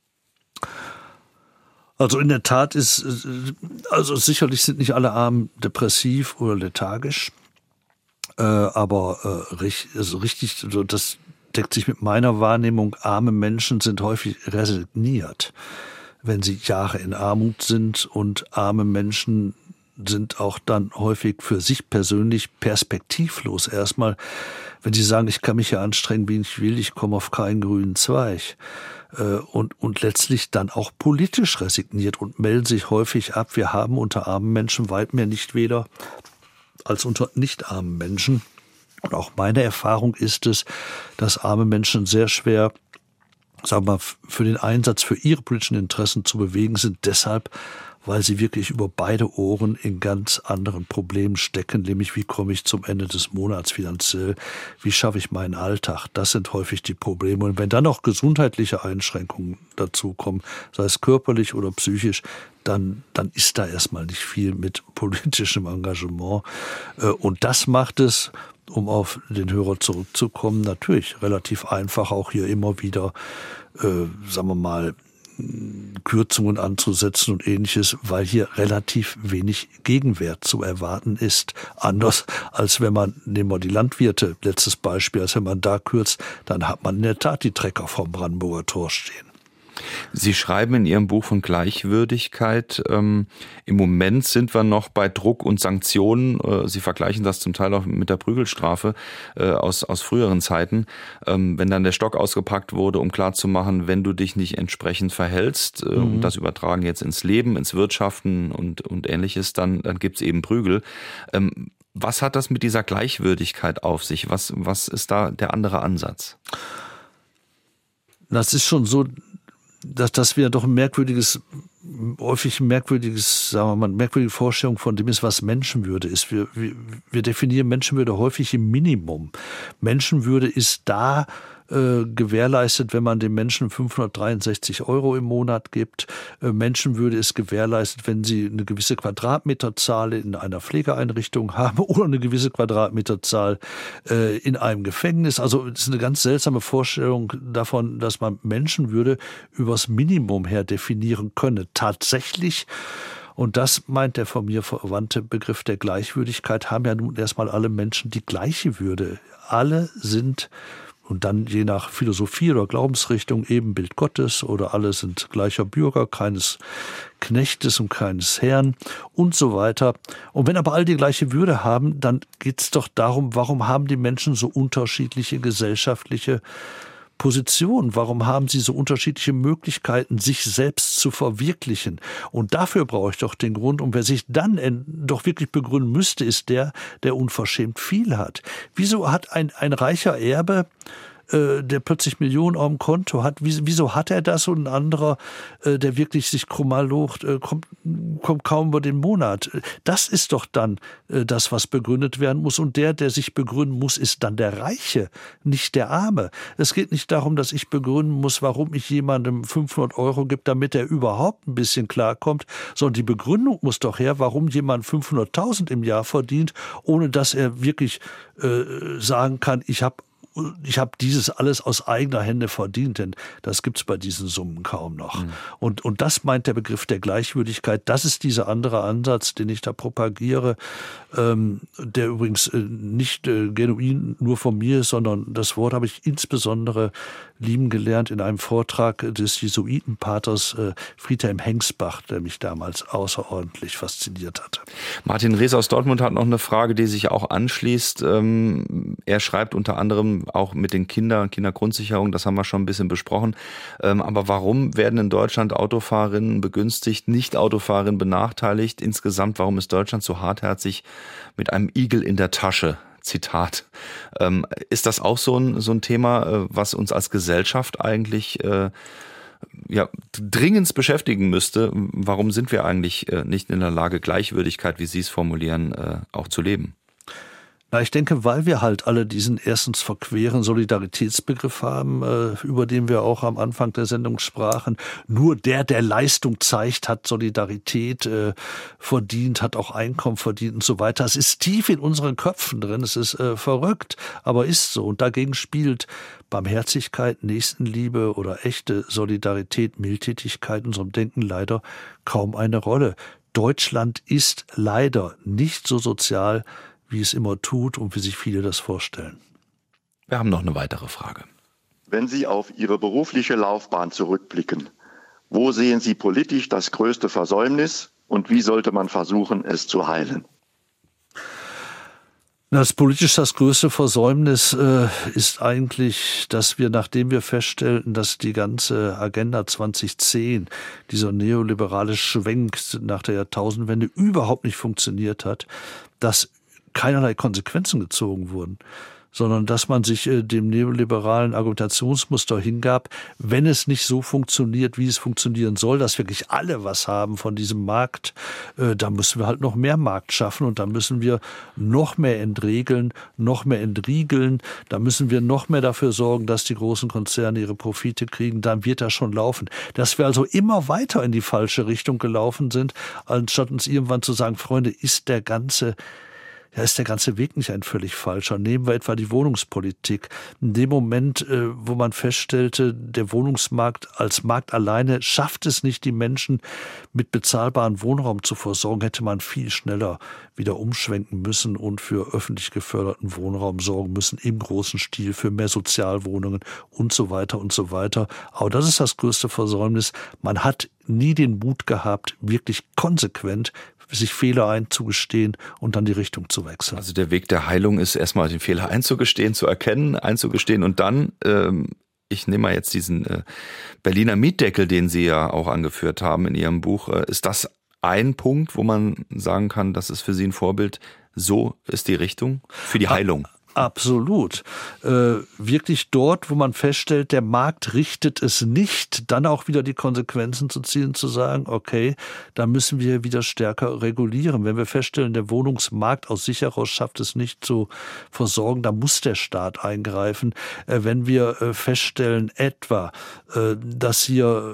Also in der Tat sicherlich sind nicht alle Armen depressiv oder lethargisch, aber richtig, das deckt sich mit meiner Wahrnehmung, arme Menschen sind häufig resigniert, wenn sie Jahre in Armut sind, und arme Menschen sind auch dann häufig für sich persönlich perspektivlos. Erstmal, wenn sie sagen, ich kann mich ja anstrengen, wie ich will, ich komme auf keinen grünen Zweig. Und letztlich dann auch politisch resigniert und melden sich häufig ab. Wir haben unter armen Menschen weit mehr Nichtwähler als unter nicht armen Menschen. Und auch meine Erfahrung ist es, dass arme Menschen sehr schwer, sagen wir mal, für den Einsatz für ihre politischen Interessen zu bewegen sind, deshalb, weil sie wirklich über beide Ohren in ganz anderen Problemen stecken, nämlich wie komme ich zum Ende des Monats finanziell, wie schaffe ich meinen Alltag. Das sind häufig die Probleme. Und wenn dann noch gesundheitliche Einschränkungen dazukommen, sei es körperlich oder psychisch, dann ist da erstmal nicht viel mit politischem Engagement. Und das macht es, um auf den Hörer zurückzukommen, natürlich relativ einfach, auch hier immer wieder, sagen wir mal, Kürzungen anzusetzen und Ähnliches, weil hier relativ wenig Gegenwert zu erwarten ist. Anders als wenn man, nehmen wir die Landwirte, letztes Beispiel, als wenn man da kürzt, dann hat man in der Tat die Trecker vom Brandenburger Tor stehen. Sie schreiben in Ihrem Buch von Gleichwürdigkeit. Im Moment sind wir noch bei Druck und Sanktionen. Sie vergleichen das zum Teil auch mit der Prügelstrafe aus früheren Zeiten. Wenn dann der Stock ausgepackt wurde, um klarzumachen, wenn du dich nicht entsprechend verhältst, und das übertragen jetzt ins Leben, ins Wirtschaften und Ähnliches, dann gibt's eben Prügel. Was hat das mit dieser Gleichwürdigkeit auf sich? Was ist da der andere Ansatz? Das ist schon so, dass wir doch eine merkwürdige Vorstellung von dem ist, was Menschenwürde ist. Wir definieren Menschenwürde häufig im Minimum. Menschenwürde ist da gewährleistet, wenn man den Menschen 563 € im Monat gibt. Menschenwürde ist gewährleistet, wenn sie eine gewisse Quadratmeterzahl in einer Pflegeeinrichtung haben oder eine gewisse Quadratmeterzahl in einem Gefängnis. Also es ist eine ganz seltsame Vorstellung davon, dass man Menschenwürde übers Minimum her definieren könne. Tatsächlich, und das meint der von mir verwandte Begriff der Gleichwürdigkeit, haben ja nun erstmal alle Menschen die gleiche Würde. Alle sind, und dann je nach Philosophie oder Glaubensrichtung, Ebenbild Gottes, oder alle sind gleicher Bürger, keines Knechtes und keines Herrn und so weiter. Und wenn aber alle die gleiche Würde haben, dann geht es doch darum, warum haben die Menschen so unterschiedliche gesellschaftliche Position? Warum haben sie so unterschiedliche Möglichkeiten, sich selbst zu verwirklichen? Und dafür brauche ich doch den Grund. Und wer sich dann doch wirklich begründen müsste, ist der unverschämt viel hat. Wieso hat ein reicher Erbe der plötzlich Millionen auf dem Konto hat, wieso hat er das? Und ein anderer, der wirklich sich krummal locht, kommt kaum über den Monat. Das ist doch dann das, was begründet werden muss. Und der sich begründen muss, ist dann der Reiche, nicht der Arme. Es geht nicht darum, dass ich begründen muss, warum ich jemandem 500 € gebe, damit er überhaupt ein bisschen klarkommt, sondern die Begründung muss doch her, warum jemand 500.000 im Jahr verdient, ohne dass er wirklich sagen kann, ich habe dieses alles aus eigener Hände verdient, denn das gibt's bei diesen Summen kaum noch. Und das meint der Begriff der Gleichwürdigkeit. Das ist dieser andere Ansatz, den ich da propagiere, der übrigens nicht genuin nur von mir ist, sondern das Wort habe ich insbesondere lieben gelernt in einem Vortrag des Jesuitenpaters Friedhelm Hengsbach, der mich damals außerordentlich fasziniert hatte. Martin Rees aus Dortmund hat noch eine Frage, die sich auch anschließt. Er schreibt unter anderem auch mit den Kindergrundsicherung, das haben wir schon ein bisschen besprochen. Aber warum werden in Deutschland Autofahrerinnen begünstigt, Nicht-Autofahrerinnen benachteiligt? Insgesamt, warum ist Deutschland so hartherzig mit einem Igel in der Tasche? Zitat. Ist das auch so ein Thema, was uns als Gesellschaft eigentlich dringend beschäftigen müsste? Warum sind wir eigentlich nicht in der Lage, Gleichwürdigkeit, wie Sie es formulieren, auch zu leben? Na, ich denke, weil wir halt alle diesen erstens verqueren Solidaritätsbegriff haben, über den wir auch am Anfang der Sendung sprachen. Nur der Leistung zeigt, hat Solidarität verdient, hat auch Einkommen verdient und so weiter. Es ist tief in unseren Köpfen drin, es ist verrückt, aber ist so. Und dagegen spielt Barmherzigkeit, Nächstenliebe oder echte Solidarität, Mildtätigkeit in unserem Denken leider kaum eine Rolle. Deutschland ist leider nicht so sozial, wie es immer tut und wie sich viele das vorstellen. Wir haben noch eine weitere Frage. Wenn Sie auf Ihre berufliche Laufbahn zurückblicken, wo sehen Sie politisch das größte Versäumnis und wie sollte man versuchen, es zu heilen? Das politisch das größte Versäumnis ist eigentlich, dass wir, nachdem wir feststellten, dass die ganze Agenda 2010, dieser neoliberale Schwenk nach der Jahrtausendwende überhaupt nicht funktioniert hat, dass keinerlei Konsequenzen gezogen wurden, sondern dass man sich dem neoliberalen Argumentationsmuster hingab, wenn es nicht so funktioniert, wie es funktionieren soll, dass wirklich alle was haben von diesem Markt, da müssen wir halt noch mehr Markt schaffen und da müssen wir noch mehr entregeln, noch mehr entriegeln, da müssen wir noch mehr dafür sorgen, dass die großen Konzerne ihre Profite kriegen, dann wird das schon laufen. Dass wir also immer weiter in die falsche Richtung gelaufen sind, anstatt uns irgendwann zu sagen, Freunde, ist der ganze Weg nicht ein völlig falscher. Nehmen wir etwa die Wohnungspolitik. In dem Moment, wo man feststellte, der Wohnungsmarkt als Markt alleine schafft es nicht, die Menschen mit bezahlbarem Wohnraum zu versorgen, hätte man viel schneller wieder umschwenken müssen und für öffentlich geförderten Wohnraum sorgen müssen, im großen Stil, für mehr Sozialwohnungen und so weiter und so weiter. Aber das ist das größte Versäumnis. Man hat nie den Mut gehabt, wirklich konsequent sich Fehler einzugestehen und dann die Richtung zu wechseln. Also der Weg der Heilung ist erstmal den Fehler einzugestehen, zu erkennen, einzugestehen und dann, ich nehme mal jetzt diesen Berliner Mietdeckel, den Sie ja auch angeführt haben in Ihrem Buch, ist das ein Punkt, wo man sagen kann, das ist für Sie ein Vorbild, so ist die Richtung für die Heilung? Absolut. Wirklich dort, wo man feststellt, der Markt richtet es nicht, dann auch wieder die Konsequenzen zu ziehen, zu sagen, okay, da müssen wir wieder stärker regulieren. Wenn wir feststellen, der Wohnungsmarkt aus sich heraus schafft es nicht zu versorgen, da muss der Staat eingreifen. Wenn wir feststellen etwa, dass hier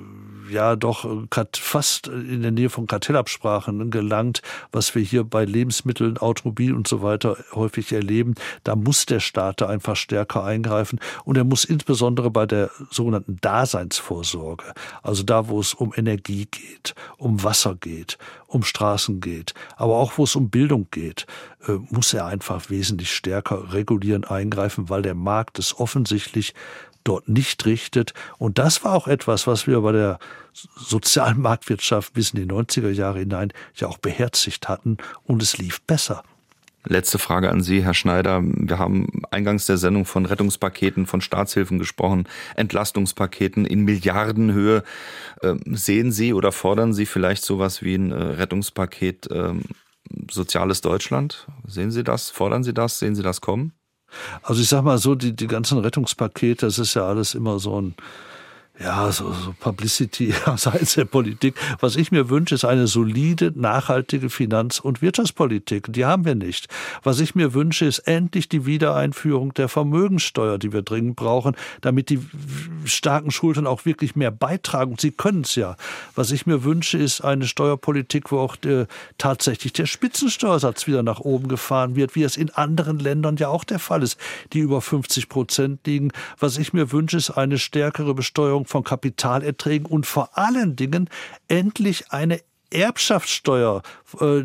doch fast in der Nähe von Kartellabsprachen gelangt, was wir hier bei Lebensmitteln, Automobil und so weiter häufig erleben, da muss der Staat da einfach stärker eingreifen und er muss insbesondere bei der sogenannten Daseinsvorsorge, also da, wo es um Energie geht, um Wasser geht, um Straßen geht, aber auch wo es um Bildung geht, muss er einfach wesentlich stärker regulieren, eingreifen, weil der Markt es offensichtlich dort nicht richtet. Und das war auch etwas, was wir bei der sozialen Marktwirtschaft bis in die 90er Jahre hinein ja auch beherzigt hatten und es lief besser. Letzte Frage an Sie, Herr Schneider. Wir haben eingangs der Sendung von Rettungspaketen, von Staatshilfen gesprochen, Entlastungspaketen in Milliardenhöhe. Sehen Sie oder fordern Sie vielleicht sowas wie ein Rettungspaket Soziales Deutschland? Sehen Sie das? Fordern Sie das? Sehen Sie das kommen? Also ich sag mal so, die ganzen Rettungspakete, das ist ja alles immer so ein so Publicity seitens der Politik. Was ich mir wünsche, ist eine solide, nachhaltige Finanz- und Wirtschaftspolitik. Die haben wir nicht. Was ich mir wünsche, ist endlich die Wiedereinführung der Vermögensteuer, die wir dringend brauchen, damit die starken Schultern auch wirklich mehr beitragen. Und sie können es ja. Was ich mir wünsche, ist eine Steuerpolitik, wo auch tatsächlich der Spitzensteuersatz wieder nach oben gefahren wird, wie es in anderen Ländern ja auch der Fall ist, die über 50% liegen. Was ich mir wünsche, ist eine stärkere Besteuerung von Kapitalerträgen und vor allen Dingen endlich eine Erbschaftssteuer, bei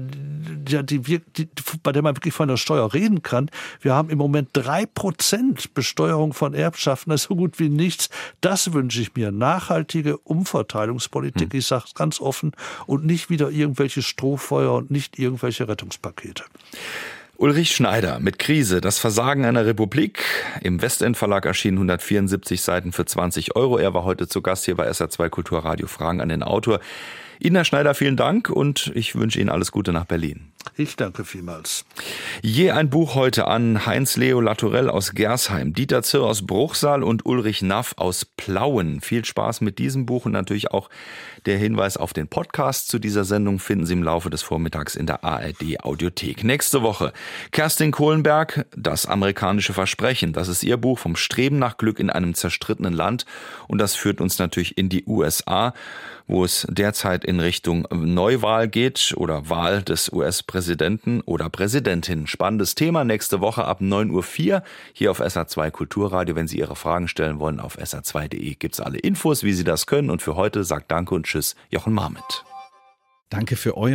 der man wirklich von der Steuer reden kann. Wir haben im Moment 3% Besteuerung von Erbschaften, das ist so gut wie nichts. Das wünsche ich mir. Nachhaltige Umverteilungspolitik, ich sage es ganz offen, und nicht wieder irgendwelche Strohfeuer und nicht irgendwelche Rettungspakete. Ulrich Schneider mit Krise, das Versagen einer Republik. Im Westend Verlag erschienen 174 Seiten für 20 €. Er war heute zu Gast hier bei SR2 Kulturradio. Fragen an den Autor. Ihnen, Herr Schneider, vielen Dank und ich wünsche Ihnen alles Gute nach Berlin. Ich danke vielmals. Je ein Buch heute an Heinz-Leo Latourell aus Gersheim, Dieter Zirr aus Bruchsal und Ulrich Naff aus Plauen. Viel Spaß mit diesem Buch und natürlich auch der Hinweis auf den Podcast zu dieser Sendung finden Sie im Laufe des Vormittags in der ARD-Audiothek. Nächste Woche Kerstin Kohlenberg, Das amerikanische Versprechen. Das ist ihr Buch vom Streben nach Glück in einem zerstrittenen Land und das führt uns natürlich in die USA, wo es derzeit in Richtung Neuwahl geht oder Wahl des US-Präsidenten oder Präsidentin. Spannendes Thema nächste Woche ab 9:04 Uhr hier auf SR2 Kulturradio. Wenn Sie Ihre Fragen stellen wollen, auf sr2.de gibt's alle Infos, wie Sie das können. Und für heute sagt Danke und Tschüss, Jochen Marmit. Danke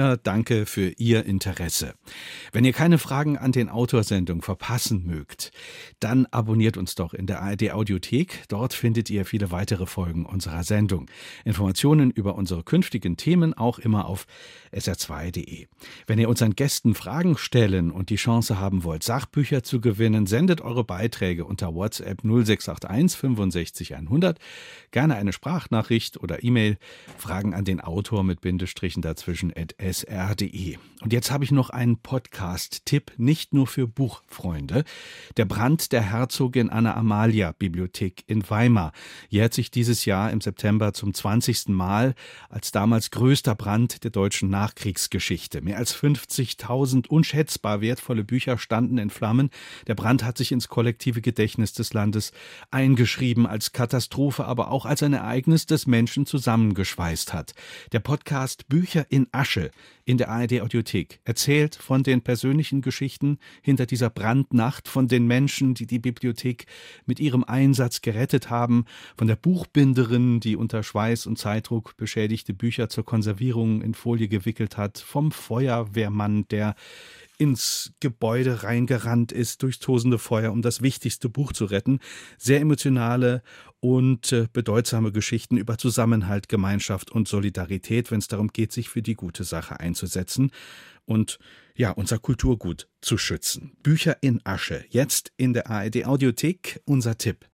für Ihr Interesse. Wenn ihr keine Fragen an den Autorsendung verpassen mögt, dann abonniert uns doch in der ARD-Audiothek. Dort findet ihr viele weitere Folgen unserer Sendung. Informationen über unsere künftigen Themen auch immer auf sr2.de. Wenn ihr unseren Gästen Fragen stellen und die Chance haben wollt, Sachbücher zu gewinnen, sendet eure Beiträge unter WhatsApp 0681 65 100. Gerne eine Sprachnachricht oder E-Mail. Fragen an den Autor mit Bindestrichen dazwischen @sr.de. Und jetzt habe ich noch einen Podcast-Tipp, nicht nur für Buchfreunde. Der Brand der Herzogin Anna Amalia Bibliothek in Weimar jährt sich dieses Jahr im September zum 20. Mal als damals größter Brand der deutschen Nachkriegsgeschichte. Mehr als 50.000 unschätzbar wertvolle Bücher standen in Flammen. Der Brand hat sich ins kollektive Gedächtnis des Landes eingeschrieben, als Katastrophe, aber auch als ein Ereignis, das Menschen zusammengeschweißt hat. Der Podcast Bücher in Asche in der ARD-Audiothek erzählt von den persönlichen Geschichten hinter dieser Brandnacht, von den Menschen, die die Bibliothek mit ihrem Einsatz gerettet haben, von der Buchbinderin, die unter Schweiß und Zeitdruck beschädigte Bücher zur Konservierung in Folie gewickelt hat, vom Feuerwehrmann, der ins Gebäude reingerannt ist, durchs tosende Feuer, um das wichtigste Buch zu retten. Sehr emotionale und bedeutsame Geschichten über Zusammenhalt, Gemeinschaft und Solidarität, wenn es darum geht, sich für die gute Sache einzusetzen und ja, unser Kulturgut zu schützen. Bücher in Asche, jetzt in der ARD-Audiothek, unser Tipp.